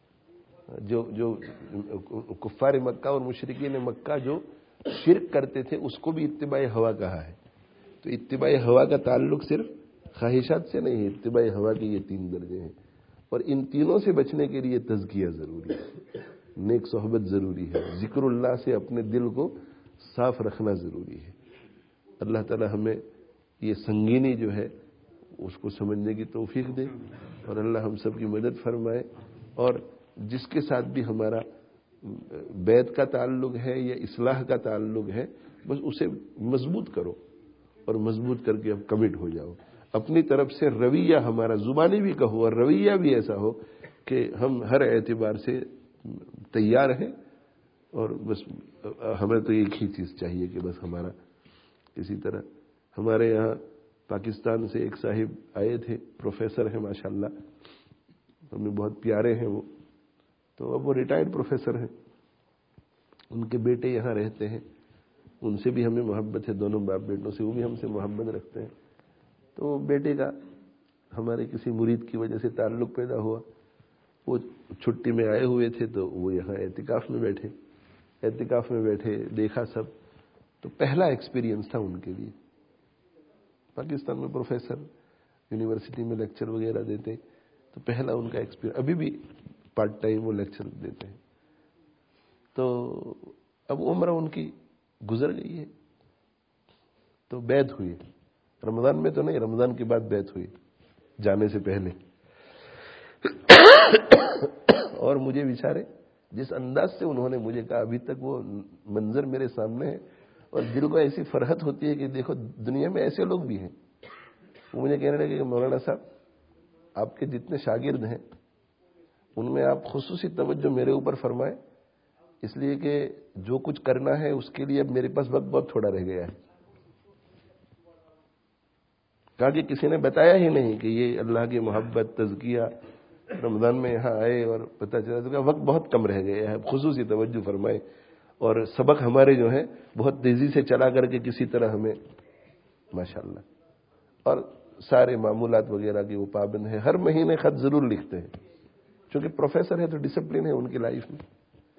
جو کفار مکہ اور مشرکین مکہ جو شرک کرتے تھے اس کو بھی اتباع ہوا کہا ہے۔ تو اتباع ہوا کا تعلق صرف خواہشات سے نہیں ہے، اتباع ہوا کے یہ 3 درجے ہیں، اور ان تینوں سے بچنے کے لیے تزکیہ ضروری ہے، نیک صحبت ضروری ہے، ذکر اللہ سے اپنے دل کو صاف رکھنا ضروری ہے۔ اللہ تعالی ہمیں یہ سنگینی جو ہے اس کو سمجھنے کی توفیق دے، اور اللہ ہم سب کی مدد فرمائے، اور جس کے ساتھ بھی ہمارا بیعت کا تعلق ہے یا اصلاح کا تعلق ہے، بس اسے مضبوط کرو، اور مضبوط کر کے اب کمٹ ہو جاؤ۔ اپنی طرف سے رویہ ہمارا، زبانی بھی کہو اور رویہ بھی ایسا ہو کہ ہم ہر اعتبار سے تیار ہیں، اور بس ہمیں تو ایک ہی چیز چاہیے کہ بس ہمارا کسی طرح۔ ہمارے یہاں پاکستان سے ایک صاحب آئے تھے، پروفیسر ہیں ماشاءاللہ، ہمیں بہت پیارے ہیں وہ، تو اب وہ ریٹائرڈ پروفیسر ہیں، ان کے بیٹے یہاں رہتے ہیں، ان سے بھی ہمیں محبت ہے، دونوں باپ بیٹوں سے، وہ بھی ہم سے محبت رکھتے ہیں۔ تو بیٹے کا ہمارے کسی مرید کی وجہ سے تعلق پیدا ہوا، وہ چھٹی میں آئے ہوئے تھے تو وہ یہاں اعتکاف میں بیٹھے، دیکھا سب، تو پہلا ایکسپیرینس تھا ان کے لیے۔ پاکستان میں پروفیسر یونیورسٹی میں لیکچر وغیرہ دیتے، تو پہلا ان کا ایکسپیرینس، ابھی بھی پارٹ ٹائم وہ لیکچر دیتے ہیں۔ تو اب عمر ان کی گزر گئی ہے، تو بیعت ہوئی، رمضان میں تو نہیں، رمضان کے بعد بیعت ہوئی جانے سے پہلے۔ اور مجھے بیچارے جس انداز سے انہوں نے مجھے کہا، ابھی تک وہ منظر میرے سامنے ہے، اور دل کو ایسی فرحت ہوتی ہے کہ دیکھو دنیا میں ایسے لوگ بھی ہیں۔ وہ مجھے کہنے لگے کہ مولانا صاحب، آپ کے جتنے شاگرد ہیں ان میں آپ خصوصی توجہ میرے اوپر فرمائیں، اس لیے کہ جو کچھ کرنا ہے اس کے لیے اب میرے پاس وقت بہت تھوڑا رہ گیا ہے۔ کہا کہ کسی نے بتایا ہی نہیں کہ یہ اللہ کی محبت، تزکیہ، رمضان میں یہاں آئے اور پتہ چلا، تو وقت بہت کم رہ گیا ہے، خصوصی توجہ فرمائے، اور سبق ہمارے جو ہیں بہت تیزی سے چلا کر کے کسی طرح ہمیں ماشاءاللہ، اور سارے معمولات وغیرہ کی وہ پابند ہیں، ہر مہینے خط ضرور لکھتے ہیں، چونکہ پروفیسر ہے تو ڈسپلن ہے ان کی لائف میں۔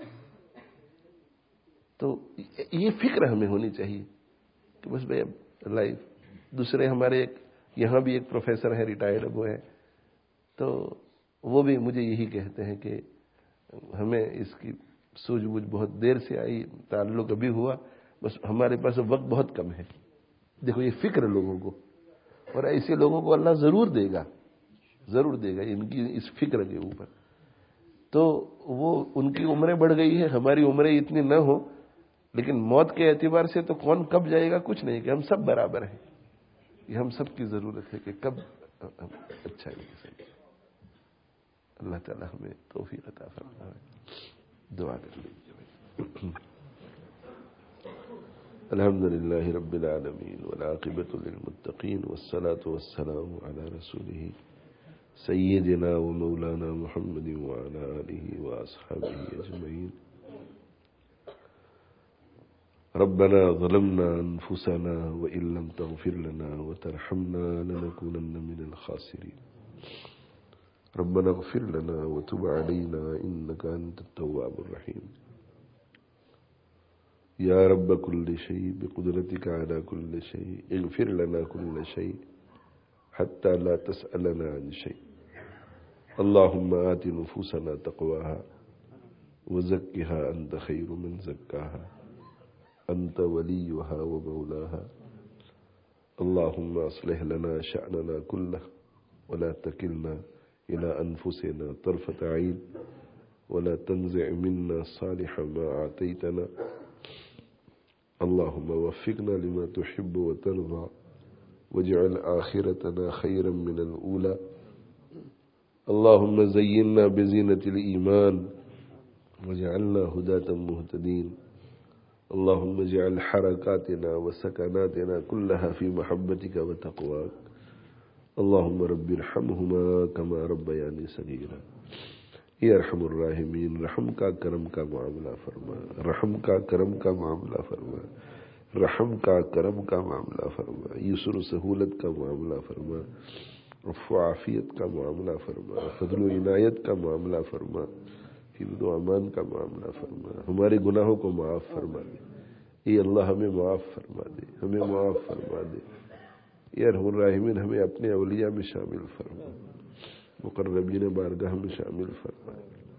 تو یہ فکر ہمیں ہونی چاہیے کہ بس بھائی اب لائف۔ دوسرے ہمارے یہاں بھی ایک پروفیسر ہے، ریٹائرڈ اب ہے، تو وہ بھی مجھے یہی کہتے ہیں کہ ہمیں اس کی سوجھ بوجھ بہت دیر سے آئی، تعلق ابھی ہوا، بس ہمارے پاس وقت بہت کم ہے۔ دیکھو یہ فکر لوگوں کو، اور ایسے لوگوں کو اللہ ضرور دے گا ان کی اس فکر کے اوپر۔ تو وہ ان کی عمریں بڑھ گئی ہے، ہماری عمریں اتنی نہ ہو، لیکن موت کے اعتبار سے تو کون کب جائے گا کچھ نہیں، کہ ہم سب برابر ہیں. یہ ہم سب کی ضرورت ہے کہ کب اچھا ہے. اللہ تعالی ہمیں توفیق عطا فرمائے. دعا کر لیجیے. الحمد للہ رب العالمین والعاقبۃ للمتقین والصلاة والسلام علی رسولہ سیدنا و مولانا محمد وعلى آلہ واصحابہ اجمعین. ربنا ظلمنا انفسنا وان لم تغفر لنا وترحمنا لنكونن من الخاسرین. ربنا اغفر لنا وتب علينا انك انت التواب الرحیم. یا رب كل شيء بقدرتك على كل شيء اغفر لنا كل شيء حتى لا تسألنا عن شيء. اللهم آت نفوسنا تقواها وزكها أنت خير من زكاها أنت وليها ومولاها. اللهم أصلح لنا شأننا كله ولا تكلنا إلى أنفسنا طرفة عين ولا تنزع منا صالح ما أعطيتنا. اللهم وفقنا لما تحب وترضى واجعل آخرتنا خيرا من الأولى. اللهم زينا بزينة الإيمان وجعلنا هداة مهتدين. اللهم اجعل حركاتنا وسكناتنا كلها في محبتك وتقواك. اللهم رب ارحمهما كما ربياني صغيرا. اے ارحم الراحمین، رحم کا کرم کا معاملہ فرما، رحم کا کرم کا معاملہ فرما، رحم کا کرم کا معاملہ فرما، یسر و سہولت کا معاملہ فرما، عفو و عافیت کا معاملہ فرما، فضل و عنایت کا معاملہ فرما، حفظ و امان کا معاملہ فرما. ہمارے گناہوں کو معاف فرما دے. اے اللہ ہمیں معاف فرما دے، ہمیں معاف فرما دے. اے ارحم الراحمین، ہمیں اپنے اولیاء میں شامل فرما، مقربین بارگاہ میں شامل فرما.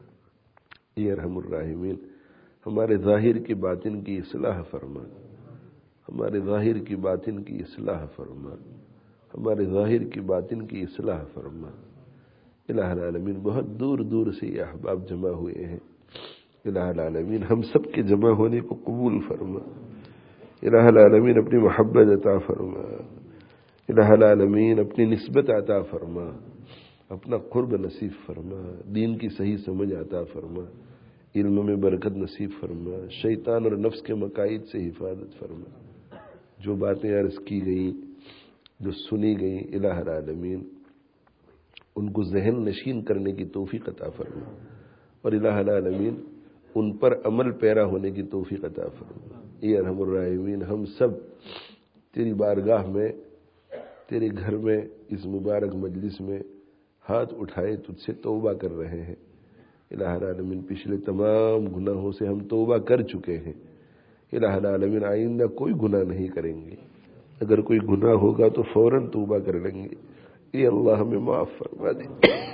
اے ارحم الراحمین، ہمارے ظاہر کی باطن کی اصلاح فرما، ہمارے ظاہر کی باطن کی اصلاح فرما، ہمارے ظاہر کی باطن کی اصلاح فرما. الہ العالمین، بہت دور دور سے یہ احباب جمع ہوئے ہیں. الہ العالمین، ہم سب کے جمع ہونے کو قبول فرما. الہ العالمین، اپنی محبت عطا فرما. الہ العالمین، اپنی نسبت عطا فرما، اپنا قرب نصیب فرما، دین کی صحیح سمجھ عطا فرما، علم میں برکت نصیب فرما، شیطان اور نفس کے مقاصد سے حفاظت فرما. جو باتیں عرض کی گئیں، جو سنی گئیں، الہ العالمین ان کو ذہن نشین کرنے کی توفیق عطا فرما، اور الہ العالمین ان پر عمل پیرا ہونے کی توفیق عطا فرما. اے ارحم الراحمین، ہم سب تیری بارگاہ میں، تیرے گھر میں، اس مبارک مجلس میں ہاتھ اٹھائے تجھ سے توبہ کر رہے ہیں. الہ العالمین، پچھلے تمام گناہوں سے ہم توبہ کر چکے ہیں. الہ العالمین، آئندہ کوئی گناہ نہیں کریں گے. اگر کوئی گناہ ہوگا تو فوراً توبہ کر لیں گے. اے اللہ ہمیں معاف فرما دے.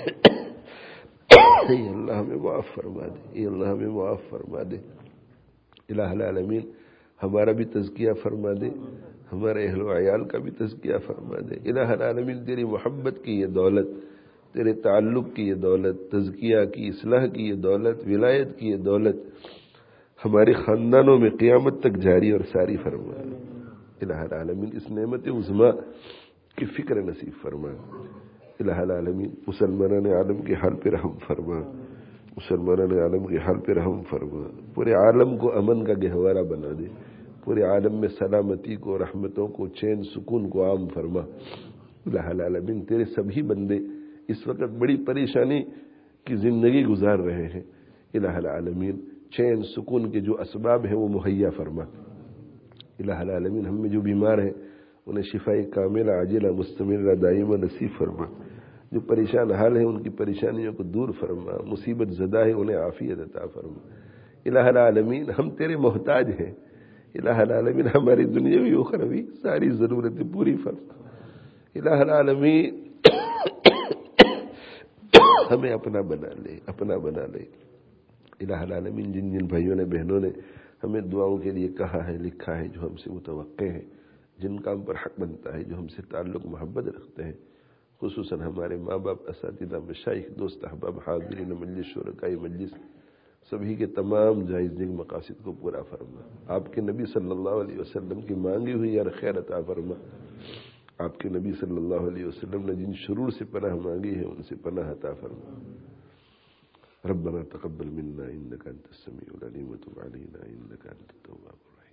اے اللہ ہمیں معاف فرما دے. اے اللہ ہمیں معاف فرما دے. الہ العالمین، ہمارا بھی تزکیہ فرما دے، ہمارے اہل و عیال کا بھی تزکیہ فرما دے. الہ العالمین، تیری محبت کی یہ دولت، تیرے تعلق کی یہ دولت، تزکیہ کی، اصلاح کی یہ دولت، ولایت کی یہ دولت ہمارے خاندانوں میں قیامت تک جاری اور ساری فرما. الہ العالمین، اس نعمت عظمیٰ کی فکر نصیب فرما. الہ العالمین، مسلمانان عالم کے حال پہ رحم فرما، مسلمانان عالم کے حال پہ رحم فرما. پورے عالم کو امن کا گہوارہ بنا دے. پورے عالم میں سلامتی کو، رحمتوں کو، چین سکون کو عام فرما. الہ العالمین، تیرے سبھی بندے اس وقت بڑی پریشانی کی زندگی گزار رہے ہیں. الہ العالمین، چین سکون کے جو اسباب ہیں وہ مہیا فرما. الہ العالمین، ہم میں جو بیمار ہیں انہیں شفاء کاملہ عاجلہ مستمرہ دائمہ نصیب فرما. جو پریشان حال ہیں ان کی پریشانیوں کو دور فرما. مصیبت زدہ ہے انہیں عافیت عطا فرما. الہ العالمین، ہم تیرے محتاج ہیں. الہ العالمین، ہماری دنیاوی و اخروی ساری ضرورتیں پوری فرما. الہ العالمین، ہمیں اپنا بنا لے، اپنا بنا لے. الہ العالمین، جن جن بھائیوں نے، بہنوں نے ہمیں دعاؤں کے لیے کہا ہے، لکھا ہے، جو ہم سے متوقع ہے، جن کا ہم پر حق بنتا ہے، جو ہم سے تعلق محبت رکھتے ہیں، خصوصاً ہمارے ماں باپ، اساتذہ، مشائخ، دوست احباب، حاضرین مجلس، شرکائے مجلس، سبھی کے تمام جائز نیک مقاصد کو پورا فرما۔ آپ کے نبی صلی اللہ علیہ وسلم کی مانگی ہوئی ہر خیر عطا فرما۔ آپ کے نبی صلی اللہ علیہ وسلم نے جن شرور سے پناہ مانگی ہے ان سے پناہ عطا فرما۔ ربنا تقبل منا انك انت السميع العليم وتب علينا انك انت التواب الرحيم۔